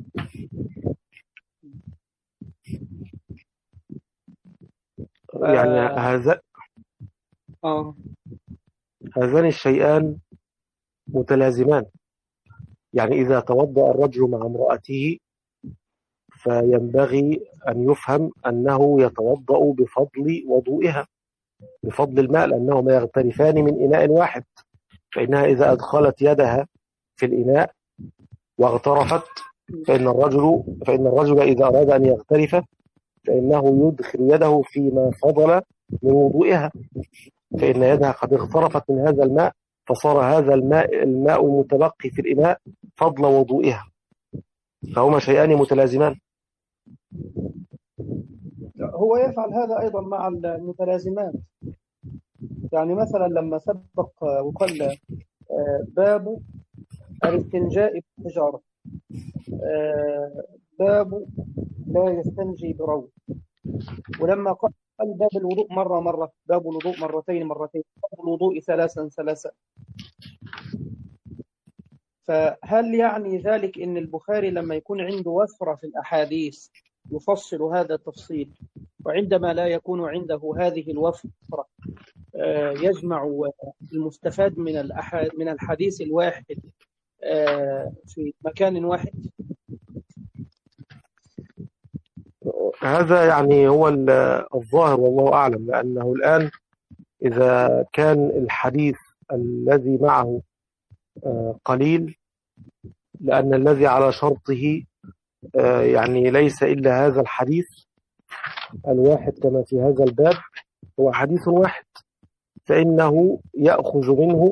يعني هذا
آه.
هذان الشيئان متلازمان. يعني إذا توضأ الرجل مع امرأته فينبغي أن يفهم أنه يتوضأ بفضل وضوئها، بفضل الماء، لأنهما يغترفان من إناء واحد. فإنها إذا أدخلت يدها في الإناء واغترفت فإن الرجل فإن الرجل إذا أراد أن يغترف فإنه يدخل يده فيما فضل من وضوئها، فإن يدها قد اغترفت من هذا الماء فصار هذا الماء الماء المتبقي في الإناء فضل وضوئها، فهما شيئان متلازمان.
هو يفعل هذا أيضا مع المتلازمات، يعني مثلا لما سبق وقال باب الاستنجاء بالحجارة، باب لا يستنجي بروض، ولما قال باب الوضوء مرة مرة، باب الوضوء مرتين مرتين، باب الوضوء ثلاثا ثلاثا. فهل يعني ذلك إن البخاري لما يكون عنده وفرة في الأحاديث يفصل هذا التفصيل، وعندما لا يكون عنده هذه الوفرة يجمع المستفاد من الأحد من الحديث الواحد في مكان واحد؟
هذا يعني هو الظاهر والله أعلم، لأنه الآن إذا كان الحديث الذي معه قليل، لأن الذي على شرطه يعني ليس إلا هذا الحديث الواحد كما في هذا الباب، هو حديث واحد، فإنه يأخذ منه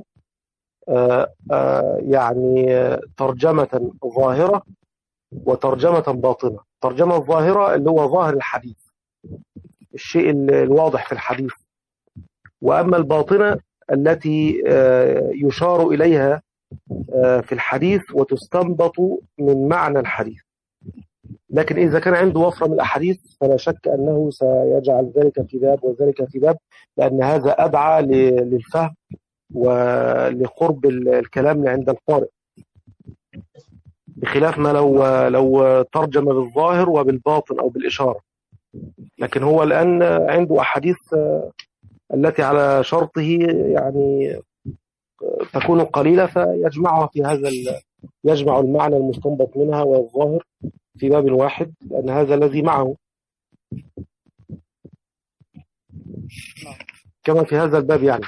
يعني ترجمة ظاهرة وترجمة باطنة. الترجمة الظاهرة اللي هو ظاهر الحديث، الشيء الواضح في الحديث، وأما الباطنة التي يشار إليها في الحديث وتستنبط من معنى الحديث. لكن إذا كان عنده وفرة من الأحاديث فلا شك أنه سيجعل ذلك في باب وذلك في باب، لأن هذا أدعى للفهم ولقرب الكلام عند القارئ، بخلاف ما لو لو ترجم بالظاهر وبالباطن أو بالإشارة. لكن هو الآن عنده أحاديث التي على شرطه يعني تكون قليلة، فيجمعها في هذا يجمع المعنى المستنبط منها والظاهر في باب واحد، لأن هذا الذي معه، كما في هذا الباب يعني.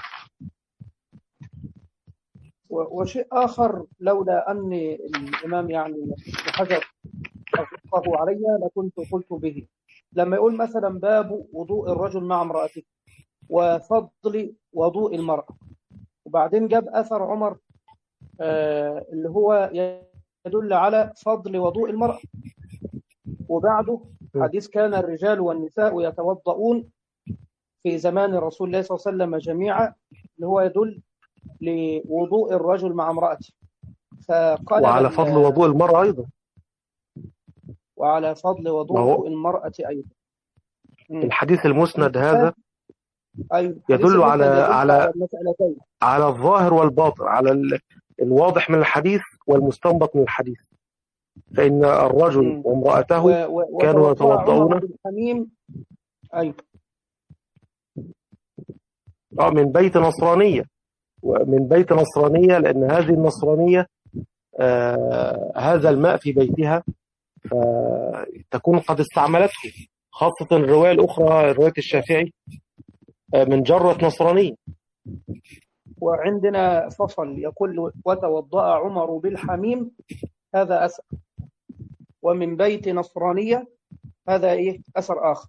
وشيء آخر، لولا أن الإمام يعني حجر أفقه علي لكنت قلت به، لما يقول مثلا باب وضوء الرجل مع امرأته وفضل وضوء المرأة، وبعدين جاب أثر عمر آه اللي هو يدل على فضل وضوء المرأة، وبعده حديث كان الرجال والنساء يتوضؤون في زمان الرسول الله صلى الله عليه وسلم جميعا، اللي هو يدل لوضوء الرجل مع امرأته. فقال
وعلى فضل وضوء المرأة أيضا،
وعلى فضل وضوء المرأة أيضا.
الحديث المسند هذا
أيوة.
يدل على على على الظاهر والباطن، على الواضح من الحديث والمستنبط من الحديث. فإن الرجل وامرأته و... و... كانوا يتوضؤون
بالحميم. أيوة.
آه من بيت نصرانية، ومن بيت نصرانية لأن هذه النصرانية آه هذا الماء في بيتها فتكون قد استعملته، خاصة الرواية الأخرى رواية الشافعي آه من جرة نصرانية.
وعندنا فصل يقول وتوضأ عمر بالحميم، هذا أثر، ومن بيت نصرانية هذا إيه أثر آخر،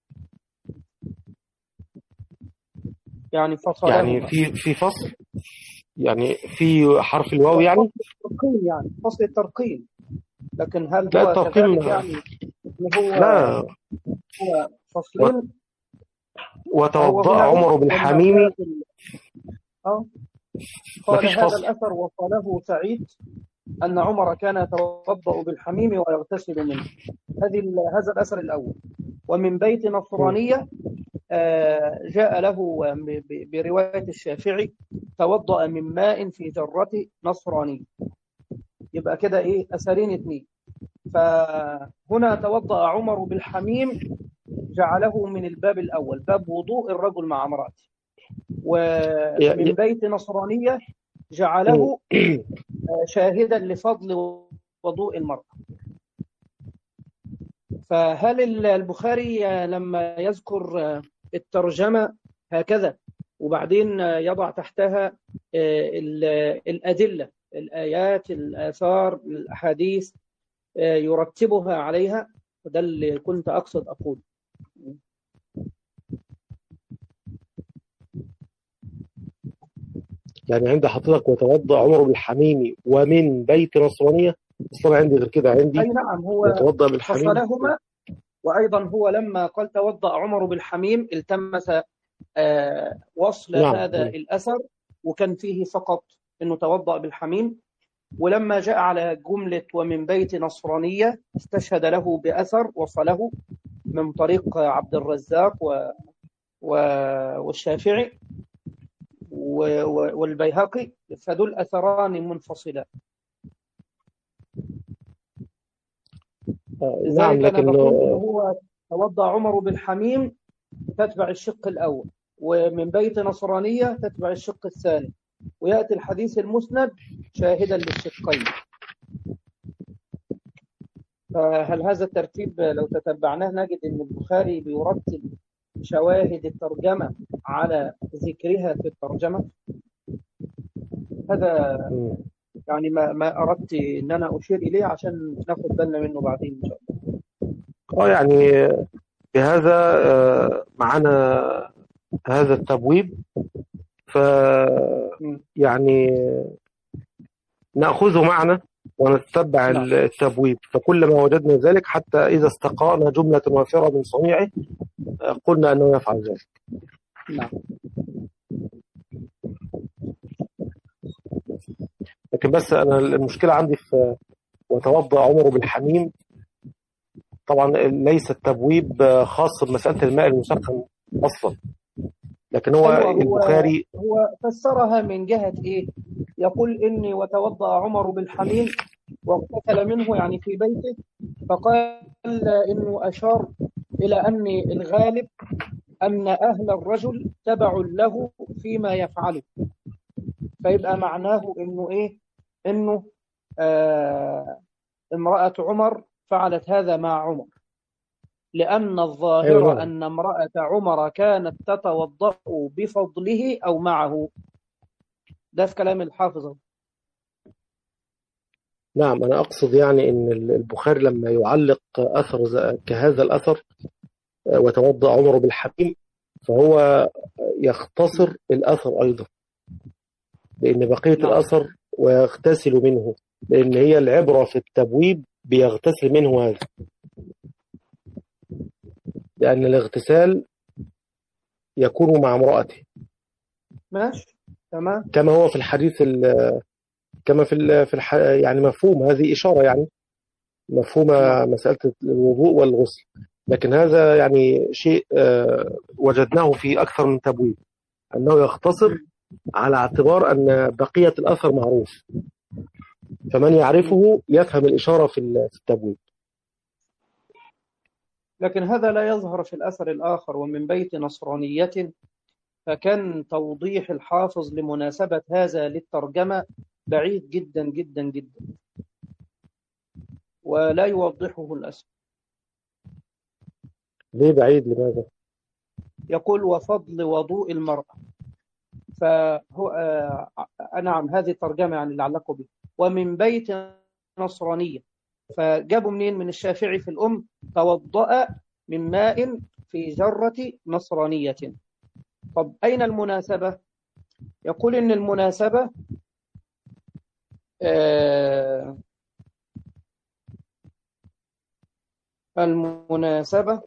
يعني فصل
يعني في في فصل، يعني في حرف الواو، يعني
ترقيم، يعني فصل الترقيم. لكن هل
لا
هو
الترقيم
يعني هو
لا
هو فصلين؟
وتوضأ عمر بالحميم.
اه قال هذا
فصل.
الأثر وقاله سعيد أن عمر كان يتوضأ بالحميم ويغتسل منه. هذه هذا الأثر الأول. ومن بيت نصرانية جاء له برواية الشافعي توضأ من ماء في جرة نصراني. يبقى كده إيه أثرين اثنين. فهنا توضأ عمر بالحميم جعله من الباب الأول، باب وضوء الرجل مع امرأته. ومن بيت نصرانية جعله شاهدا لفضل وضوء المرأة. فهل البخاري لما يذكر الترجمة هكذا وبعدين يضع تحتها الأدلة، الآيات، الآثار، الأحاديث، يرتبها عليها؟ وده اللي كنت أقصد أقول.
يعني عندي حضرتك وتوضأ عمر بالحميم ومن بيت نصرانية، اصلا عندي غير كده، عندي
أي نعم هو
يتوضأ بالحميم.
فصلهما. وأيضا هو لما قال توضأ عمر بالحميم التمس آه وصل
نعم.
هذا
مم.
الأثر، وكان فيه فقط أنه توضأ بالحميم. ولما جاء على جملة ومن بيت نصرانية استشهد له بأثر وصله من طريق عبد الرزاق و... و... والشافعي و... و... والبيهقي، فدول أثران منفصلان.
آه،
لذلك
نعم،
أنا
لكن
بقول إنه هو توضأ عمر بالحميم تتبع الشق الأول، ومن بيت نصرانية تتبع الشق الثاني، ويأتي الحديث المسند شاهدا للشقين. فهل هذا الترتيب لو تتبعناه نجد أن البخاري بيرتب شواهد الترجمة على ذكرها في الترجمة؟ هذا
مم.
يعني ما ما أردت أن أنا أشير إليه عشان ناخد بالنا منه بعدين إن شاء الله.
اه يعني بهذا آه، معنا هذا التبويب، ف
مم.
يعني نأخذه معنا ونتبع
نعم.
التبويب، فكلما وجدنا ذلك حتى إذا استقانا جملة وافرة من صنيعه آه، قلنا أنه يفعل ذلك.
نعم.
لكن بس أنا المشكلة عندي في وتوضأ عمر بالحميم، طبعا ليس التبويب آه، خاص بمسألة الماء المسخن أصلا، لكن هو
أيوة، هو
البخاري
هو فسرها من جهة إيه؟ يقول إني وتوضأ عمر بالحميم واغتسل منه يعني في بيته، فقال إنه أشار إلى أن الغالب أن أهل الرجل تبع له فيما يفعله، فيبقى معناه إنه إيه؟ إنه آه امرأة عمر فعلت هذا مع عمر، لأن الظاهر
أيوة.
أن امرأة عمر كانت تتوضأ بفضله أو معه. ده في كلام الحافظ.
نعم، أنا أقصد يعني أن البخاري لما يعلق أثر ز- كهذا الأثر آه، وتوضأ عمر بالحميم، فهو يختصر الأثر أيضا، لأن بقية
نعم.
الأثر ويغتسل منه، لأن هي العبرة في التبويب بيغتسل منه هذا، لأن الاغتسال يكون مع امرأته
ماشي تمام.
كما هو في الحديث ال- كما في ال- في الح... يعني مفهوم هذه إشارة، يعني مفهوم
نعم.
مسألة الوضوء والغسل، لكن هذا يعني شيء آه، وجدناه في أكثر من تبويب أنه يختصر على اعتبار أن بقية الأثر معروف، فمن يعرفه يفهم الإشارة في ال- في التبويب.
لكن هذا لا يظهر في الأثر الآخر ومن بيت نصرانية، فكان توضيح الحافظ لمناسبة هذا للترجمة بعيد جدا جدا جدا، ولا يوضحه الأثر.
ليه بعيد؟ لماذا؟
يقول وفضل وضوء المرأة، فهو آه نعم هذه الترجمة يعني اللي علقوا به ومن بيت نصرانية، فجابوا منين؟ من الشافعي في الأم توضأ من ماء في جرة نصرانية. طب أين المناسبة؟ يقول إن المناسبة آه المناسبة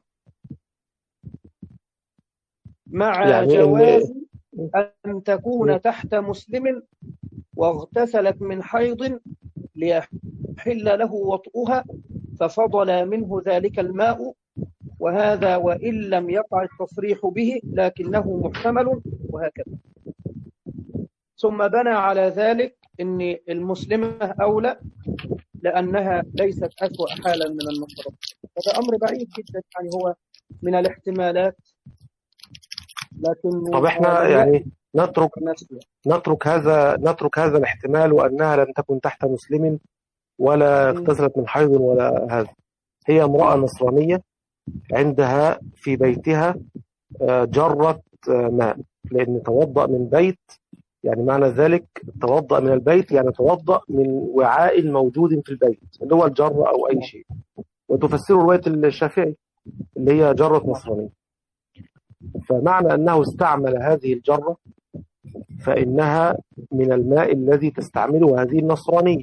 مع
يعني
جواز
إن
أن تكون تحت مسلم واغتسلت من حيض ليحل له وطئها ففضل منه ذلك الماء، وهذا وإن لم يقع التصريح به لكنه محتمل، وهكذا. ثم بنى على ذلك أن المسلمة أولى لأنها ليست أسوأ حالا من النصرة. هذا أمر بعيد جدا، يعني هو من الاحتمالات، لكن
طب احنا يعني نترك
نسبة.
نترك هذا نترك هذا الاحتمال، وأنها لم تكن تحت مسلم ولا اغتسلت من حيض ولا هذا، هي امرأة نصرانية عندها في بيتها جرة ماء، لأن توضأ من بيت يعني معنى ذلك توضأ من البيت يعني توضأ من وعاء موجود في البيت اللي هو الجرة أو أي شيء، وتفسر رواية الشافعي اللي هي جرة نصرانية. فمعنى أنه استعمل هذه الجرة فإنها من الماء الذي تستعمله هذه النصرانية،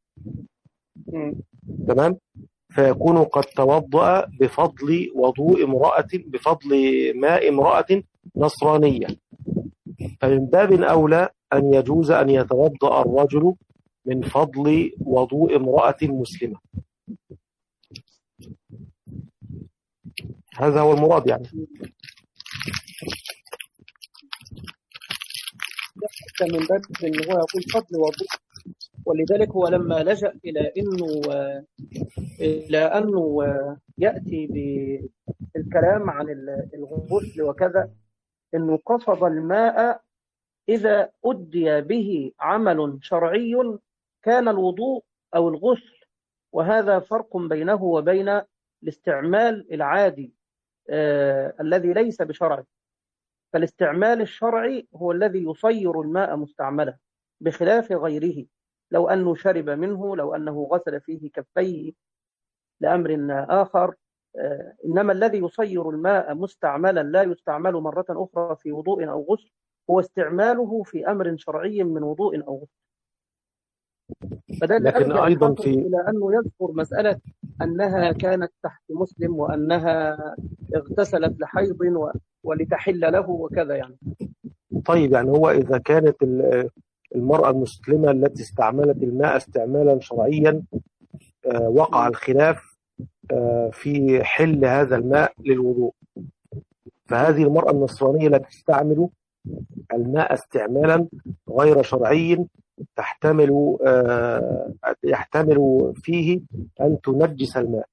تمام؟ فيكون قد توضأ بفضل وضوء امرأة، بفضل ماء امرأة نصرانية، فمن باب أولى أن يجوز أن يتوضأ الرجل من فضل وضوء امرأة مسلمة. هذا هو المراد يعني.
من باب ان هو يقول فضل وضوء، ولذلك هو لما لجأ الى انه الى انه ياتي بالكلام عن الغسل وكذا، انه قصد الماء اذا ادي به عمل شرعي كان الوضوء او الغسل، وهذا فرق بينه وبين الاستعمال العادي آه الذي ليس بشرعي. فالاستعمال الشرعي هو الذي يصير الماء مستعملا، بخلاف غيره لو أنه شرب منه، لو أنه غسل فيه كفيه لأمر آخر. آه إنما الذي يصير الماء مستعملا لا يستعمل مرة أخرى في وضوء أو غسل هو استعماله في أمر شرعي من وضوء أو غسل.
لكن أيضا في
إلى أنه يذكر مسألة أنها كانت تحت مسلم وأنها اغتسلت لحيض و... ولتحل له وكذا يعني.
طيب يعني هو إذا كانت المرأة المسلمة التي استعملت الماء استعمالا شرعيا وقع الخلاف في حل هذا الماء للوضوء، فهذه المرأة النصرانية التي تستعمل الماء استعمالا غير شرعي تحتمل يحتمل فيه أن تنجس الماء،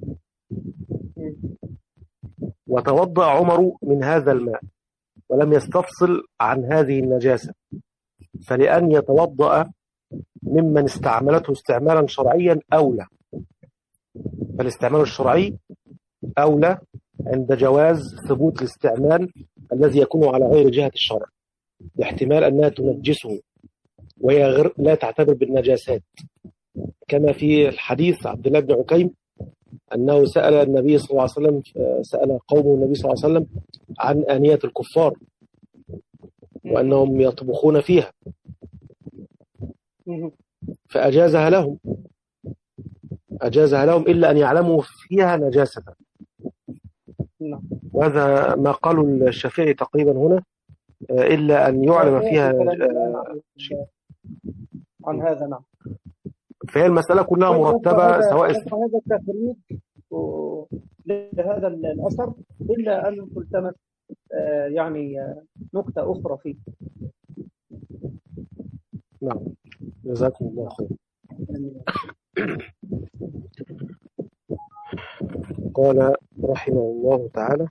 وتوضأ عمر من هذا الماء ولم يستفصل عن هذه النجاسة، فلأن يتوضأ ممن استعملته استعمالا شرعيا أولى، فالاستعمال الشرعي أولى عند جواز ثبوت الاستعمال الذي يكون على غير جهة الشرع، لاحتمال أنها تنجسه وهي غير لا تعتبر بالنجاسات، كما في الحديث عبد الله بن عكيم أنه سأل النبي صلى الله عليه وسلم سأل قوم النبي صلى الله عليه وسلم عن آنية الكفار وأنهم يطبخون فيها، فأجازها لهم أجازها لهم إلا أن يعلموا فيها نجاسة. وهذا ما قالوا الشافعي تقريبا هنا، إلا أن يعلم فيها شيء
عن هذا. نعم.
فهي المسألة كلها مرتبة سواء
هذا التخريج لهذا الأثر، إلا أن تلتمس يعني نقطة أخرى فيه.
نعم، جزاكم الله خير. قال رحمه الله تعالى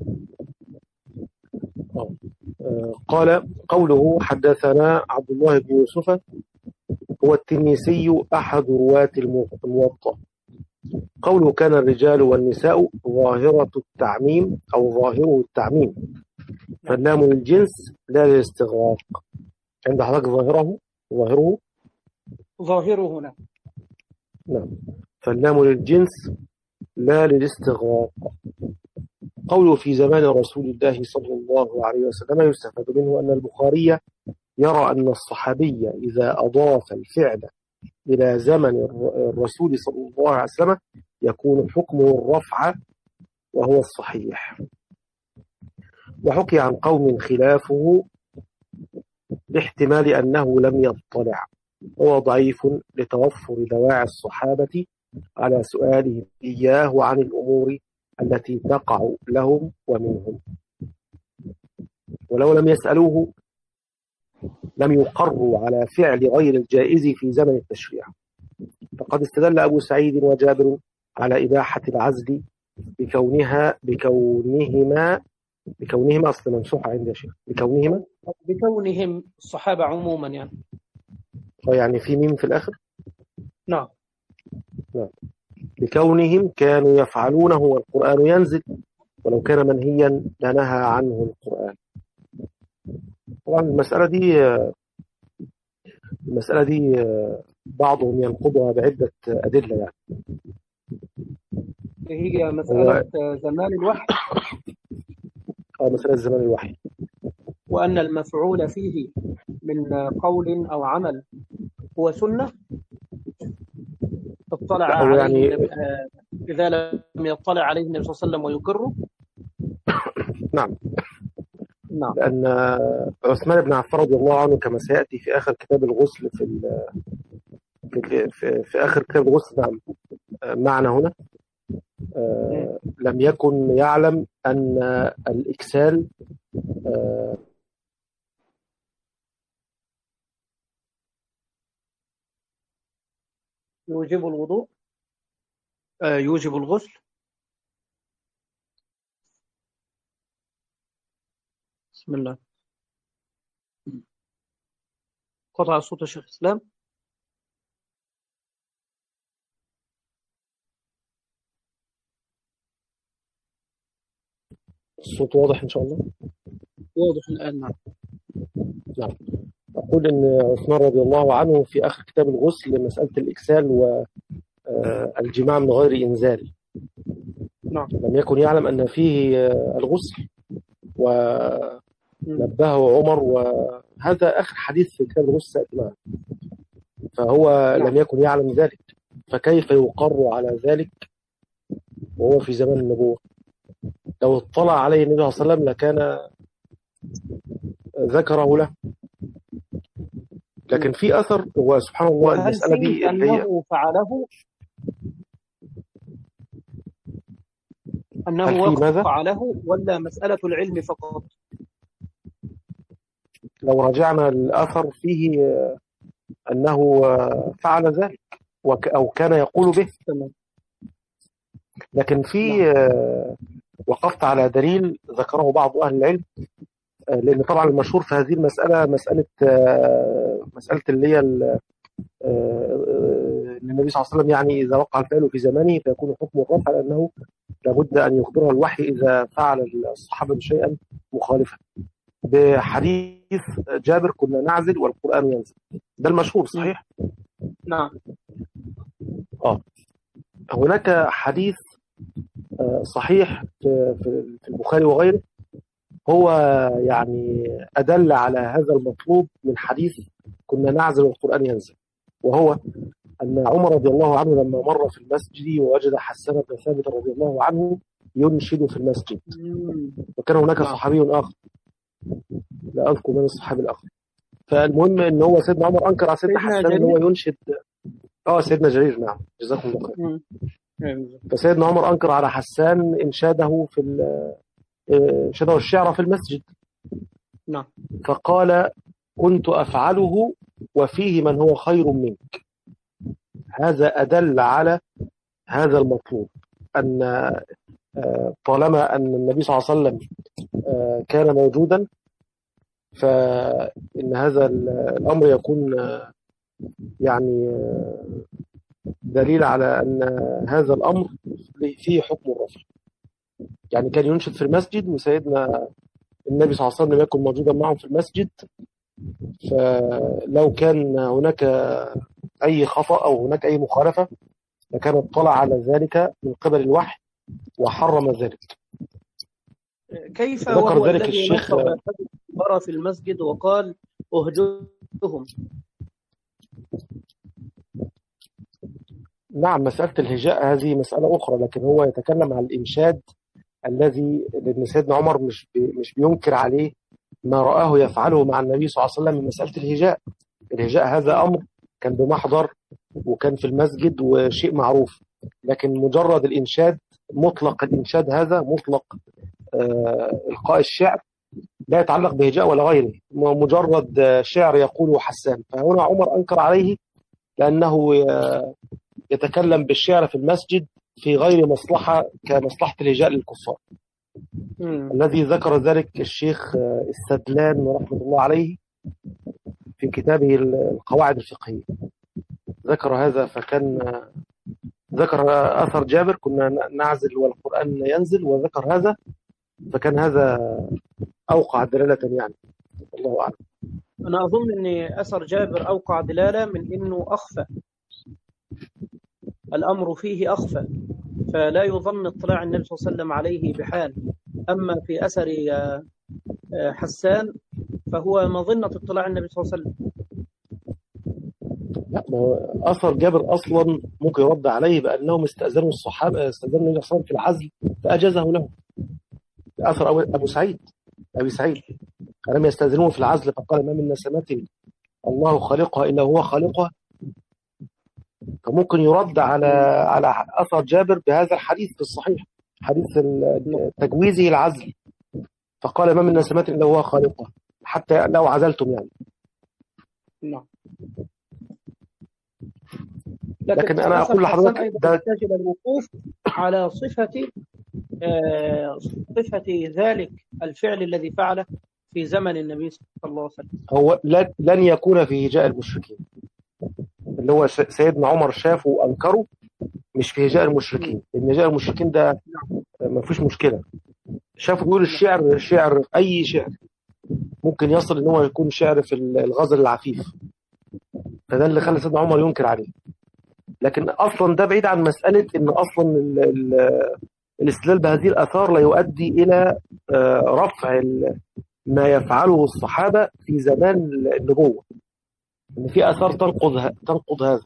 قال قوله حدثنا عبد الله بن يوسف هو التنيسي أحد رواة الموطأ. قوله كان الرجال والنساء ظاهرة التعميم أو ظاهره التعميم، فاللام للجنس لا للاستغراق. عند حضرتك ظاهره ظاهره
ظاهره هنا.
نعم، فاللام للجنس لا للاستغراق. قوله في زمان رسول الله صلى الله عليه وسلم يستفاد منه أن البخاري يرى أن الصحابي إذا أضاف الفعل إلى زمن الرسول صلى الله عليه وسلم يكون حكمه الرفع وهو الصحيح. وحكي عن قوم خلافه باحتمال أنه لم يطلع، هو ضعيف لتوفر دواعي الصحابة على سؤالهم إياه عن الأمور التي تقع لهم ومنهم، ولو لم يسألوه لم يقروا على فعل غير الجائز في زمن التشريع. فقد استدل أبو سعيد وجابر على إباحة العزل بكونها بكونهما بكونهما أصلا ممسوحة عند شيخ بكونهما
بكونهم الصحابة عموما يعني
يعني في ميم في الآخر.
نعم
نعم بكونهم كانوا يفعلونه والقرآن ينزل، ولو كان منهيا لنهى عنه القرآن. طبعا المسألة دي المسألة دي بعضهم ينقضها بعدة أدلة يعني.
هي مسألة زمان الوحي
أو مسألة زمان الوحي،
وأن المفعول فيه من قول أو عمل هو سنة اطلع عليه يعني إذا لم يطلع عليه النبي صلى الله عليه وسلم ويقره.
نعم
نعم.
لأن عثمان بن عفان رضي الله عنه كما سيأتي في آخر كتاب الغسل في ال... في, في, في آخر كتاب الغسل نعم معنا هنا آه لم يكن يعلم أن الإكسال آه
يوجب الوضوء آه يوجب الغسل. بسم الله. قطع صوت الشيخ إسلام.
الصوت واضح إن شاء الله؟
واضح الآن. نعم.
نعم. أقول أن عثمان رضي الله عنه في آخر كتاب الغسل مسألة الإكسال والجماع من غير إنزال
نعم.
لم يكن يعلم أن فيه الغسل ونبهه عمر، وهذا آخر حديث في كتاب الغسل سيأتي معنا، فهو نعم. لم يكن يعلم ذلك، فكيف يقر على ذلك وهو في زمان النبوة؟ لو اطلع عليه النبي صلى الله عليه وسلم لكان ذكره له، لكن في أثر هو سبحان الله المسألة دي
اللي هي فعله أنه وقف فعله ولا مسألة العلم فقط؟
لو رجعنا الأثر فيه أنه فعل ذلك أو كان يقول به، لكن في وقفت على دليل ذكره بعض أهل العلم، لأن طبعا المشهور في هذه المسألة مسألة مسألة اللي هي النبي صلى الله عليه وسلم يعني إذا وقع الفعل في زمانه فيكون حكم الرفع، لأنه لابد أن يخبره الوحي إذا فعل الصحابة شيئا مخالفا، بحديث جابر كنا نعزل والقرآن ينزل، ده المشهور صحيح؟
نعم.
آه هناك حديث صحيح في البخاري وغيره هو يعني أدل على هذا المطلوب من حديث كنا نعزل والقرآن ينزل، وهو أن عمر رضي الله عنه لما مر في المسجد ووجد حسان بن ثابت رضي الله عنه ينشد في المسجد، وكان هناك صحابي آخر لا أذكر من الصحابي الآخر، فالمهم أن هو سيدنا عمر أنكر على سيدنا حسان أن هو ينشد آه سيدنا جرير نعم جزاكم الله خير. فسيدنا عمر أنكر على حسان إنشاده في إنشاده الشعر في المسجد.
نعم.
فقال كنت أفعله وفيه من هو خير منك. هذا أدل على هذا المطلوب، أن طالما أن النبي صلى الله عليه وسلم كان موجودا فإن هذا الأمر يكون يعني دليل على أن هذا الأمر فيه حكم الرفع، يعني كان ينشد في المسجد وسيدنا النبي صلى الله عليه وسلم لم يكن موجودا معهم في المسجد، فلو كان هناك أي خطأ أو هناك أي مخالفة لكان اطلع على ذلك من قبل الوحي وحرم ذلك.
كيف وهو ذلك الشيخ مر في المسجد وقال أهجرهم؟
نعم مسألة الهجاء هذه مسألة أخرى، لكن هو يتكلم عن الإنشاد الذي لأن سيدنا عمر مش بي مش بينكر عليه ما رآه يفعله مع النبي صلى الله عليه وسلم من مسألة الهجاء. الهجاء هذا أمر كان بمحضر وكان في المسجد وشيء معروف، لكن مجرد الإنشاد مطلق الإنشاد هذا مطلق آه إلقاء الشعر لا يتعلق بهجاء ولا غيره، مجرد شعر يقوله حسان، فهنا عمر أنكر عليه لأنه يتكلم بالشعر في المسجد في غير مصلحة كمصلحة الهجاء للكفار. مم. الذي ذكر ذلك الشيخ السدلان رحمة الله عليه في كتابه القواعد الفقهية، ذكر هذا، فكان ذكر أثر جابر كنا نعزل والقرآن ينزل وذكر هذا، فكان هذا أوقع دلالة يعني، الله أعلم.
أنا أظن أن أثر جابر أوقع دلالة من أنه أخفى، الأمر فيه أخفى، فلا يظن اطلاع النبي صلى الله عليه وسلم عليه بحال. أما في أثر حسان فهو مظنة اطلاع النبي صلى الله عليه وسلم.
لا، أثر جابر أصلا ممكن يرد عليه بأنهم استأذنوا الصحابة استأذنوا النبي صلى الله عليه وسلم في العزل فأجازه له. أثر أبو سعيد أبي سعيد، ألم يستأذنوه في العزل فقال ما من نسمة الله خالقها إلا هو خالقها. فممكن يرد على على أثر جابر بهذا الحديث في الصحيح، حديث تجويزه العزل، فقال ما من نسمة إلا هو خالقها حتى لو عزلتم يعني.
نعم.
لكن, لكن أنا أقول لحضرتك
ده يحتاج إلى الوقوف على صفة آه صفة ذلك الفعل الذي فعله في زمن النبي صلى الله عليه وسلم.
هو لن يكون في هجاء المشركين، اللي هو سيدنا عمر شافه وأنكره، مش في هجاء المشركين، لأن هجاء المشركين ده ما فيش مشكلة. شافه بيقول الشعر الشعر أي شعر ممكن يصل إن هو يكون شعر في الغزل العفيف، فده اللي خلى سيدنا عمر ينكر عليه. لكن أصلا ده بعيد عن مسألة إن أصلا ال ال الاستدلال بهذه الآثار لا يؤدي إلى رفع ما يفعله الصحابة في زمان النبوة، إن في آثار تنقض تنقض هذا.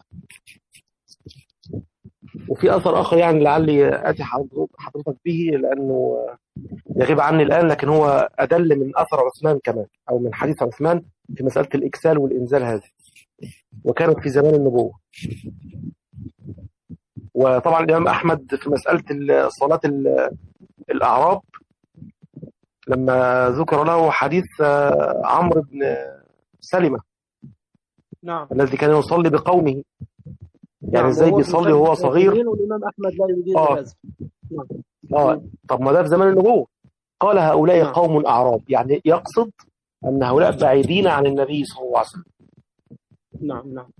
وفي أثر آخر يعني لعلي آتي حضرتك به لأنه يغيب عني الآن، لكن هو أدل من أثر عثمان كمان، أو من حديث عثمان في مسألة الإكسال والإنزال هذه، وكانت في زمان النبوة. وطبعا الإمام أحمد في مسألة صلاة الأعراب لما ذكر له حديث عمرو بن سلمة،
نعم،
الذي كان يصلي بقومه، يعني ازاي بيصلي وهو صغير،
والإمام أحمد لا يجيز هذا.
نعم. اه طب ما ده في زمن النبوة. قال هؤلاء نعم. قوم أعراب، يعني يقصد أن هؤلاء بعيدين عن النبي صلى الله عليه وسلم.
نعم نعم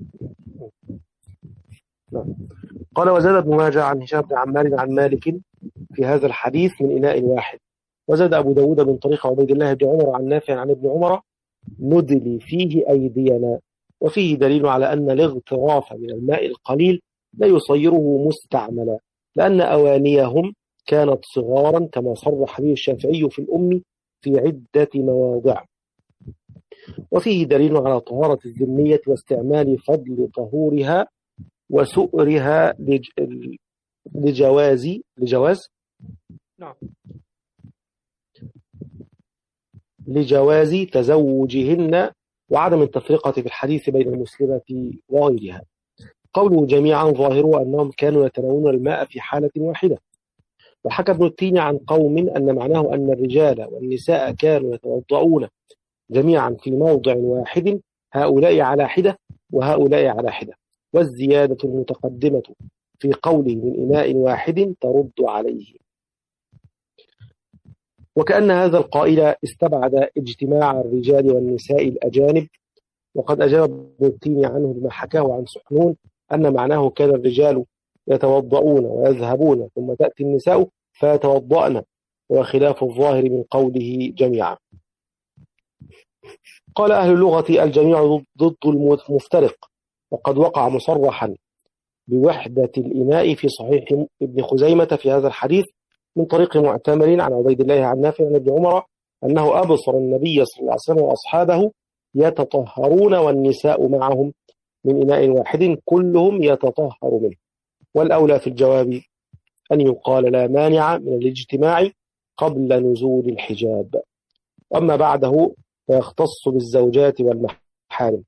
نعم. قال وزاد ابن ماجه عن هشام بن عمار عن مالك في هذا الحديث من إناء واحد. وزاد أبو داود من طريق عبيد الله بن عمر عن نافع عن ابن عمر ندلي فيه أيدينا. وفيه دليل على أن الاغتراف من الماء القليل لا يصيره مستعملا، لأن أوانيهم كانت صغارا كما صرح به الشافعي في الأم في عدة مواضع. وفيه دليل على طهارة الذمية واستعمال فضل طهورها وسؤرها لج... لجواز لجواز
نعم
لجواز تزوجهن وعدم التفرقة في الحديث بين المسلمة وغيرها. قوله جميعا ظاهره أنهم كانوا يتناولون الماء في حالة واحدة. وحكى ابن التين عن قوم أن معناه أن الرجال والنساء كانوا يتوضؤون جميعا في موضع واحد، هؤلاء على حدة وهؤلاء على حدة، والزيادة المتقدمة في قوله من إناء واحد ترد عليه. وكأن هذا القائل استبعد اجتماع الرجال والنساء الأجانب. وقد أجاب ابن التين عنه بما حكاه عن سحنون أن معناه كان الرجال يتوضؤون ويذهبون ثم تأتي النساء فيتوضأن، وخلاف الظاهر من قوله جميعا. قال أهل اللغة الجميع ضد المفترق، وقد وقع مصرحا بوحدة الإناء في صحيح ابن خزيمة في هذا الحديث من طريق معتمر عن عبيد الله عن نافع عن ابن عمر أنه أبصر النبي صلى الله عليه وسلم وأصحابه يتطهرون والنساء معهم من إناء واحد كلهم يتطهر منه. والأولى في الجواب أن يقال لا مانع من الاجتماع قبل نزول الحجاب، وأما بعده فيختص بالزوجات والمحارم.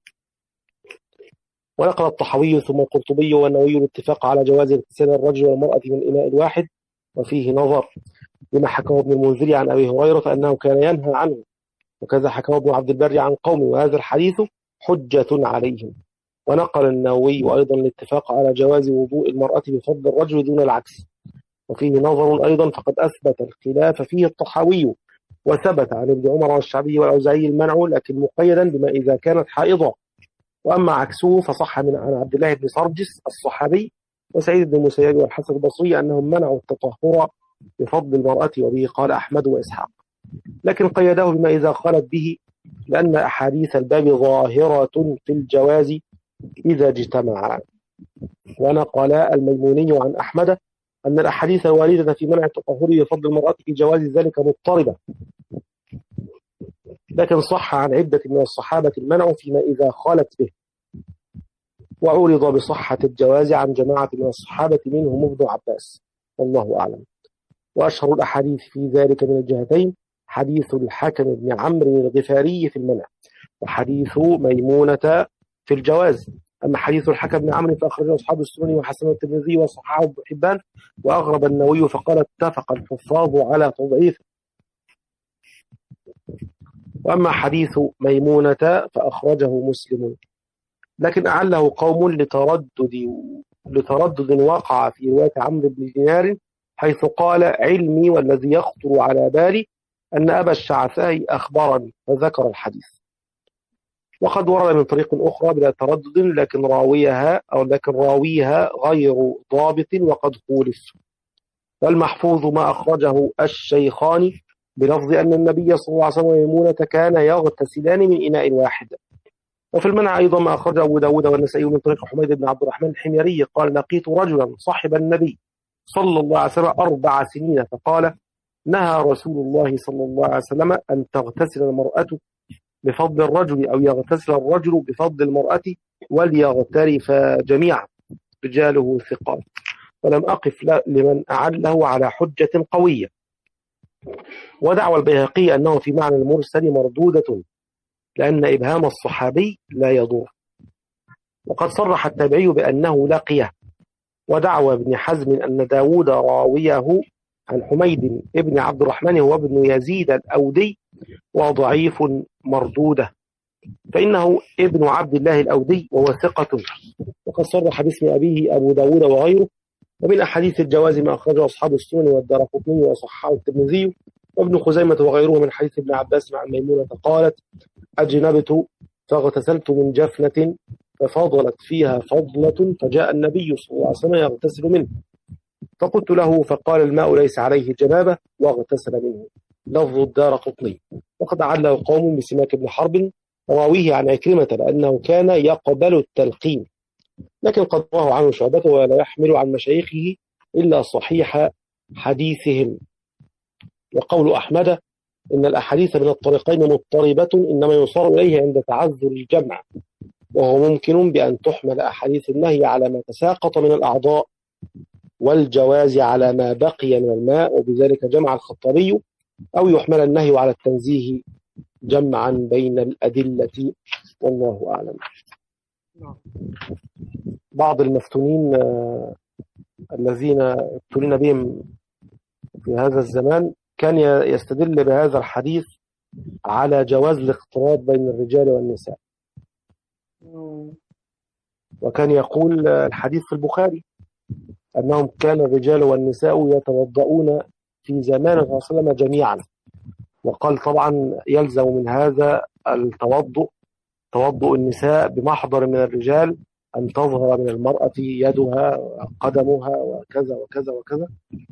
ونقل الطحاوي ثم القرطبي والنووي الاتفاق على جواز اغتسال الرجل والمرأة من إناء واحد، وفيه نظر لما حكاه ابن المنذر عن أبي هريرة أنه كان ينهى عنه، وكذا حكاه ابن عبد البر عن قوم، وهذا الحديث حجة عليهم. ونقل النووي أيضا الاتفاق على جواز وضوء المرأة بفضل الرجل دون العكس، وفيه نظر أيضا فقد أثبت الخلاف فيه الطحاوي، وثبت عن ابن عمر والشعبي والأوزاعي المنع لكن مقيدا بما إذا كانت حائضة. وأما عكسه فصح من عن عبد الله بن سرجس الصحابي وسعيد بن المسيب والحسن البصري أنهم منعوا التطهر بفضل المرأة، وبه قال أحمد وإسحاق، لكن قيده بما إذا قالت به، لأن أحاديث الباب ظاهرة في الجواز إذا اجتمعا. ونقل الميموني عن أحمد أن الأحاديث الواردة في منع التطهر بفضل المرأة في جواز ذلك مضطربة، لكن صح عن عدة من الصحابة المنع فيما إذا خالت به. وعرض بصحة الجواز عن جماعة من الصحابة منهم ابن عباس، والله أعلم. وأشهر الأحاديث في ذلك من الجهتين حديث الحكم بن عمرو الغفاري في المنع، وحديث ميمونة في الجواز. أما حديث الحكم بن عمرو فأخرجه أصحاب السنن وحسنه الترمذي وصححه ابن حبان، وأغرب النووي فقال اتفق الحفاظ على تضعيفه. وأما حديث ميمونة فأخرجه مسلم، لكن أعله قوم لتردد لتردد وقع في رواية عمرو بن دينار، حيث قال علمي والذي يخطر على بالي أن أبا الشعثاء أخبرني، فذكر الحديث. وقد ورد من طريق أخرى بلا تردد، لكن راويها أو لكن راويها غير ضابط وقد خولف. والمحفوظ ما أخرجه الشيخان بلفظ أن النبي صلى الله عليه وسلم وميمونة كان يغتسلان من إناء واحد. وفي المنع أيضا ما أخرج أبو داود والنسائي من طريق حميد بن عبد الرحمن الحميري قال لقيت رجلا صاحب النبي صلى الله عليه وسلم أربع سنين، فقال نهى رسول الله صلى الله عليه وسلم أن تغتسل المرأة بفضل الرجل أو يغتسل الرجل بفضل المرأة وليغترف جميعا، رجاله ثقات. ولم أقف لمن أعله على حجة قوية. ودعوى البيهقي أنه في معنى المرسل مردودة، لأن إبهام الصحابي لا يضر. وقد صرح التابعي بأنه لقيه. ودعوى ابن حزم أن داود راويه عن حميد ابن عبد الرحمن هو ابن يزيد الأودي وضعيف مردودة، فإنه ابن عبد الله الأودي وهو ثقة. وقد صرح باسم أبيه أبو داود وغيره. ومن أحاديث الجواز ما أخرجه أصحاب السنن والدارقطني وصححه الترمذي وابن خزيمة وغيره من حديث ابن عباس عن ميمونة قالت أجنبت فاغتسلت من جفنة ففضلت فيها فضلة، فجاء النبي صلى الله عليه وسلم يغتسل منه، فقلت له فقال الماء ليس عليه جنابة واغتسل منه. لفظ الدارقطني. وقد عله قوم بسماك بن حرب وراويه عن عكرمة لأنه كان يقبل التلقين، لكن قد رواه عنه شعبة ولا يحمل عن مشايخه إلا صحيح حديثهم. وقول أحمد إن الأحاديث من الطريقين مضطربة إنما يصار إليه عند تعذر الجمع، وهو ممكن بأن تحمل أحاديث النهي على ما تساقط من الأعضاء والجواز على ما بقي من الماء، وبذلك جمع الخطابي، أو يحمل النهي على التنزيه جمعا بين الأدلة، والله أعلم. بعض المفتونين الذين ابتلين بهم في هذا الزمان كان يستدل بهذا الحديث على جواز الاختلاط بين الرجال والنساء، وكان يقول الحديث في البخاري أنهم كان الرجال والنساء يتوضؤون في زمان الرسول صلى الله عليه وسلم جميعا، وقال طبعا يلزم من هذا التوضؤ توضؤ النساء بمحضر من الرجال أن تظهر من المرأة يدها قدمها وكذا وكذا وكذا.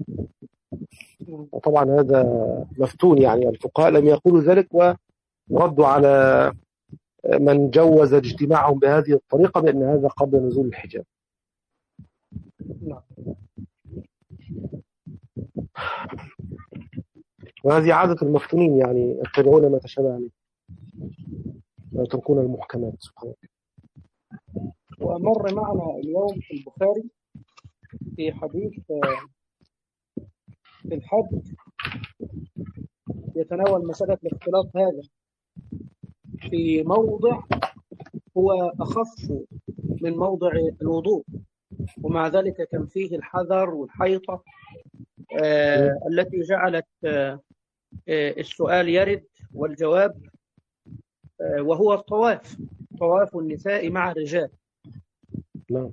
وطبعا هذا مفتون، يعني الفقهاء لم يقولوا ذلك، وردوا على من جوز اجتماعهم بهذه الطريقة بأن هذا قبل نزول الحجاب. وهذه عادة المفتونين، يعني يتبعون ما تشابه عليه ويتركون المحكمات. سبحان الله.
ومر معنا اليوم في البخاري في حديث في الحج يتناول مسألة الاختلاط هذا في موضع هو أخف من موضع الوضوء، ومع ذلك كان فيه الحذر والحيطة آه التي جعلت آه السؤال يرد والجواب، آه وهو الطواف، طواف النساء مع الرجال.
نعم.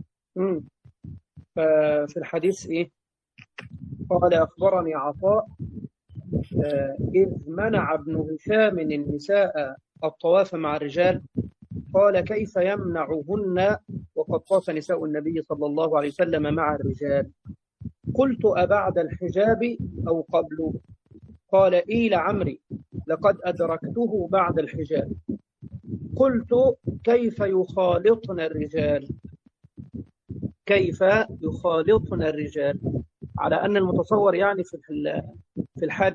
ففي الحديث إيه؟ قال أخبرني عطاء آه إذ منع ابن هشام النساء الطواف مع الرجال قال كيف يمنعهن وقد طاف نساء النبي صلى الله عليه وسلم مع الرجال؟ قلت أبعد الحجاب أو قبل؟ قال إيل عمري لقد أدركته بعد الحجاب. قلت كيف يخالطن الرجال؟ كيف يخالطن الرجال؟ على أن المتصور يعني في في الحج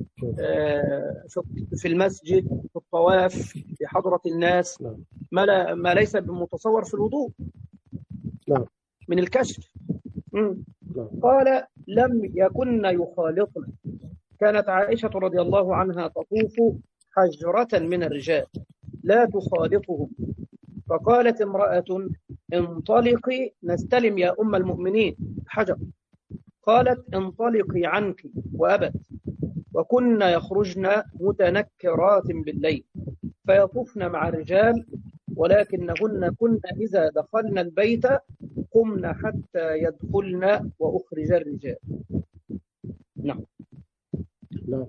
في المسجد في الطواف في حضرة الناس ما, لا ما ليس بمتصور في الوضوء من الكشف. قال لم يكن يخالطن، كانت عائشة رضي الله عنها تطوف حجرة من الرجال لا تخالطهم، فقالت امرأة انطلقي نستلم يا أم المؤمنين حجر، قالت انطلقي عنك وأبت، وكن يخرجن متنكرات بالليل فيطوفن مع الرجال، ولكنهن كن إذا دخلن البيت قمن حتى يدخلن وأخرج الرجال. نعم.
نعم.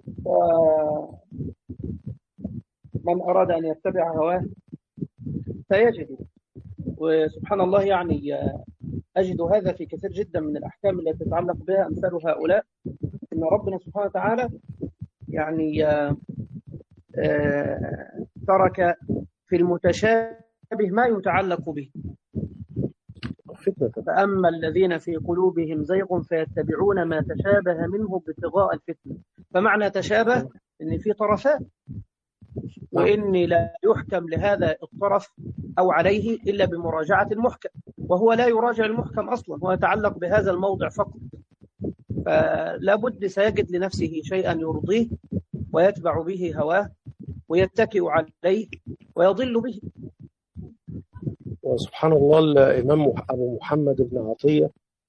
من أراد أن يتبع هواه سيجد، وسبحان الله يعني أجد هذا في كثير جدا من الأحكام التي تتعلق بها أمثال هؤلاء، إن ربنا سبحانه وتعالى يعني ترك في المتشابه ما يتعلق به. فأما الذين في قلوبهم زيغ فيتبعون ما تشابه منه ابتغاء الفتنة. فمعنى تشابه إن في طرفان، وإني لا يحكم لهذا الطرف أو عليه إلا بمراجعة المحكم، وهو لا يراجع المحكم أصلا، هو يتعلق بهذا الموضع فقط. فلا بد سيجد لنفسه شيئا يرضيه ويتبع به هواه ويتكئ عليه ويضل به.
وسبحان الله الإمام أبو محمد بن عطية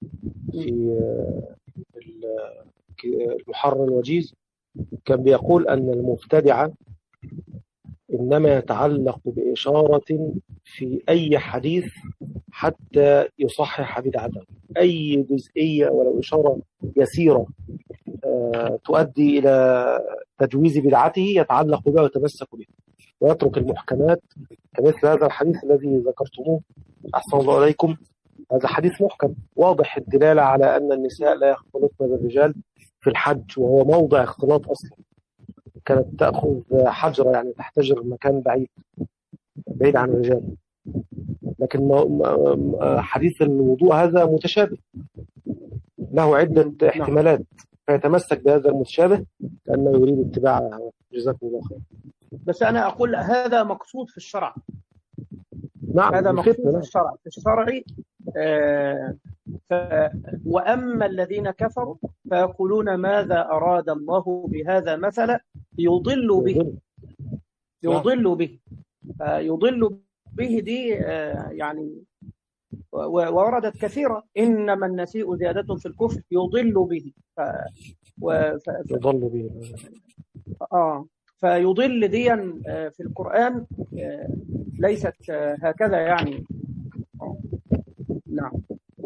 في المحرر الوجيز كان بيقول أن المبتدع إنما يتعلق بإشارة في أي حديث حتى يصحح بدعته، أي جزئية ولو إشارة يسيرة تؤدي إلى تجويز بدعته يتعلق بها ويتمسك بها، ويترك المحكمات كمثل هذا الحديث الذي ذكرتموه. أحسن الله عليكم، هذا حديث محكم واضح الدلالة على أن النساء لا يختلطن بالرجال في الحج، وهو موضع اختلاط أصلا. كانت تأخذ حجرة يعني تحتجر مكان بعيد بعيد عن الرجال، لكن حديث الوضوء هذا متشابه له عدة احتمالات، فيتمسك بهذا المتشابه كأنه يريد اتباعه. جزاكم الله خير.
بس أنا أقول هذا مقصود في الشرع.
نعم،
هذا مقصود في الشرع في الشرع آه ف... وأما الذين كفروا فيقولون ماذا أراد الله بهذا مثلا يضل به يضل به يضل به دي آه يعني ووردت كثيرا، إنما النسيء زيادة في الكفر يضل به ف... و... ف...
يضل به
آه فيضل ديا في القرآن ليست هكذا يعني. نعم.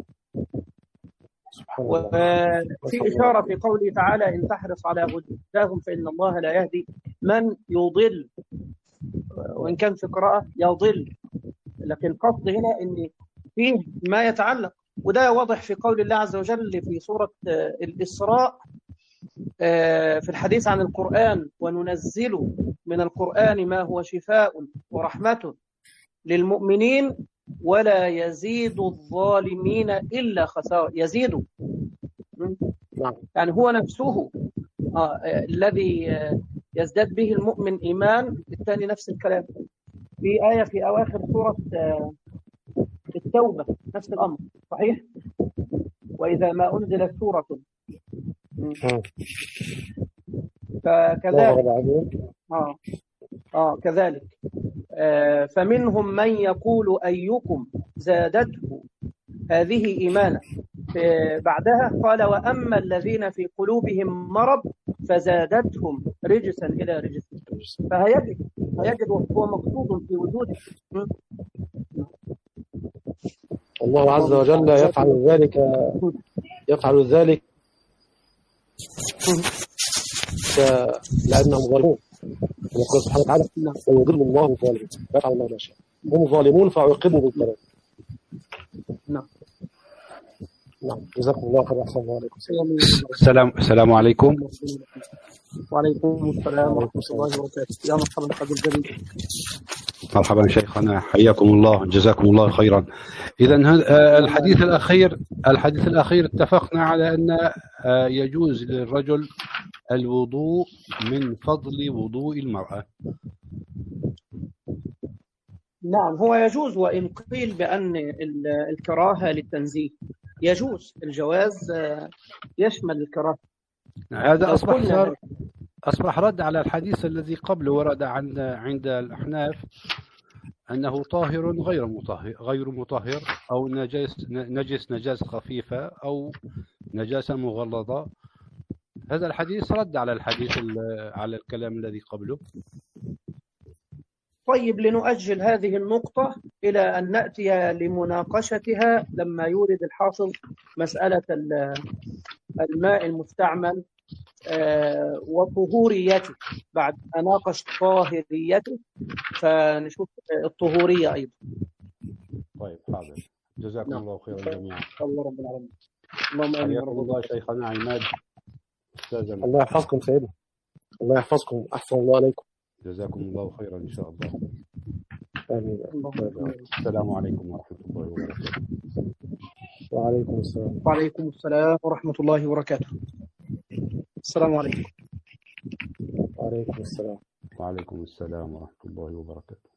وفي إشارة في قوله تعالى إن تحرص على هداهم فإن الله لا يهدي من يضل، وإن كان في قراءة يضل، لكن القصد هنا إن فيه ما يتعلق، وده واضح في قول الله عز وجل في سورة الإسراء في الحديث عن القرآن وننزل من القرآن ما هو شفاء ورحمة للمؤمنين ولا يزيد الظالمين إلا خسارة. يزيد يعني هو نفسه آه الذي يزداد به المؤمن إيمان. الثاني نفس الكلام في آية في أواخر سورة آه التوبة نفس الأمر صحيح. وإذا ما أنزلت سورة فكذلك آه. آه كذلك آه فمنهم من يقول أيكم زادته هذه إيمانا. بعدها قال وأما الذين في قلوبهم مرض فزادتهم رجسا إلى رجس. فهيجد هيجد وهو مقصود في وجوده.
الله عز وجل يفعل ذلك يفعل ذلك لأنهم ظالمون. يقول سبحانه وتعالى ويضل الله الظالمين يفعل الله ما شاء. هم ظالمون فعوقبوا بالضلال.
نعم.
نعم. جزاكم الله خير. أحسن الله عليكم.
السلام السلام عليكم.
وعليكم السلام ورحمة الله وبركاته. يا مرحبا بحضر الجميع.
مرحبا شيخنا حياكم الله جزاكم الله خيرا. إذا الحديث الأخير الحديث الأخير اتفقنا على أن يجوز للرجل الوضوء من فضل وضوء المرأة.
نعم هو يجوز، وإن قيل بأن الكراهة للتنزيه يجوز، الجواز يشمل الكراهة.
هذا أصبح
قلنا
صار أصبح رد على الحديث الذي قبله ورد عند عند الأحناف أنه طاهر غير مطهر غير مطهر أو نجس نجس نجاسة خفيفة أو نجاسة مغلظة. هذا الحديث رد على الحديث على الكلام الذي قبله.
طيب، لنؤجل هذه النقطة إلى أن نأتي لمناقشتها لما يورد الحافظ مسألة الماء المستعمل وطهوريته، بعد ما ناقش طاهريته فنشوف الطهورية أيضا.
طيب حاضر، جزاكم الله خيرا جميعا.
الله رب العالمين. اللهم آمين.
حياكم الله شيخنا عماد. أستاذنا
الله يحفظكم سيدنا، الله يحفظكم، أحسن الله عليكم.
جزاكم الله خيرا إن شاء الله.
آمين.
السلام عليكم ورحمة الله وبركاته.
وعليكم السلام.
وعليكم السلام ورحمة الله وبركاته. السلام عليكم.
وعليكم السلام.
وعليكم السلام ورحمة الله وبركاته.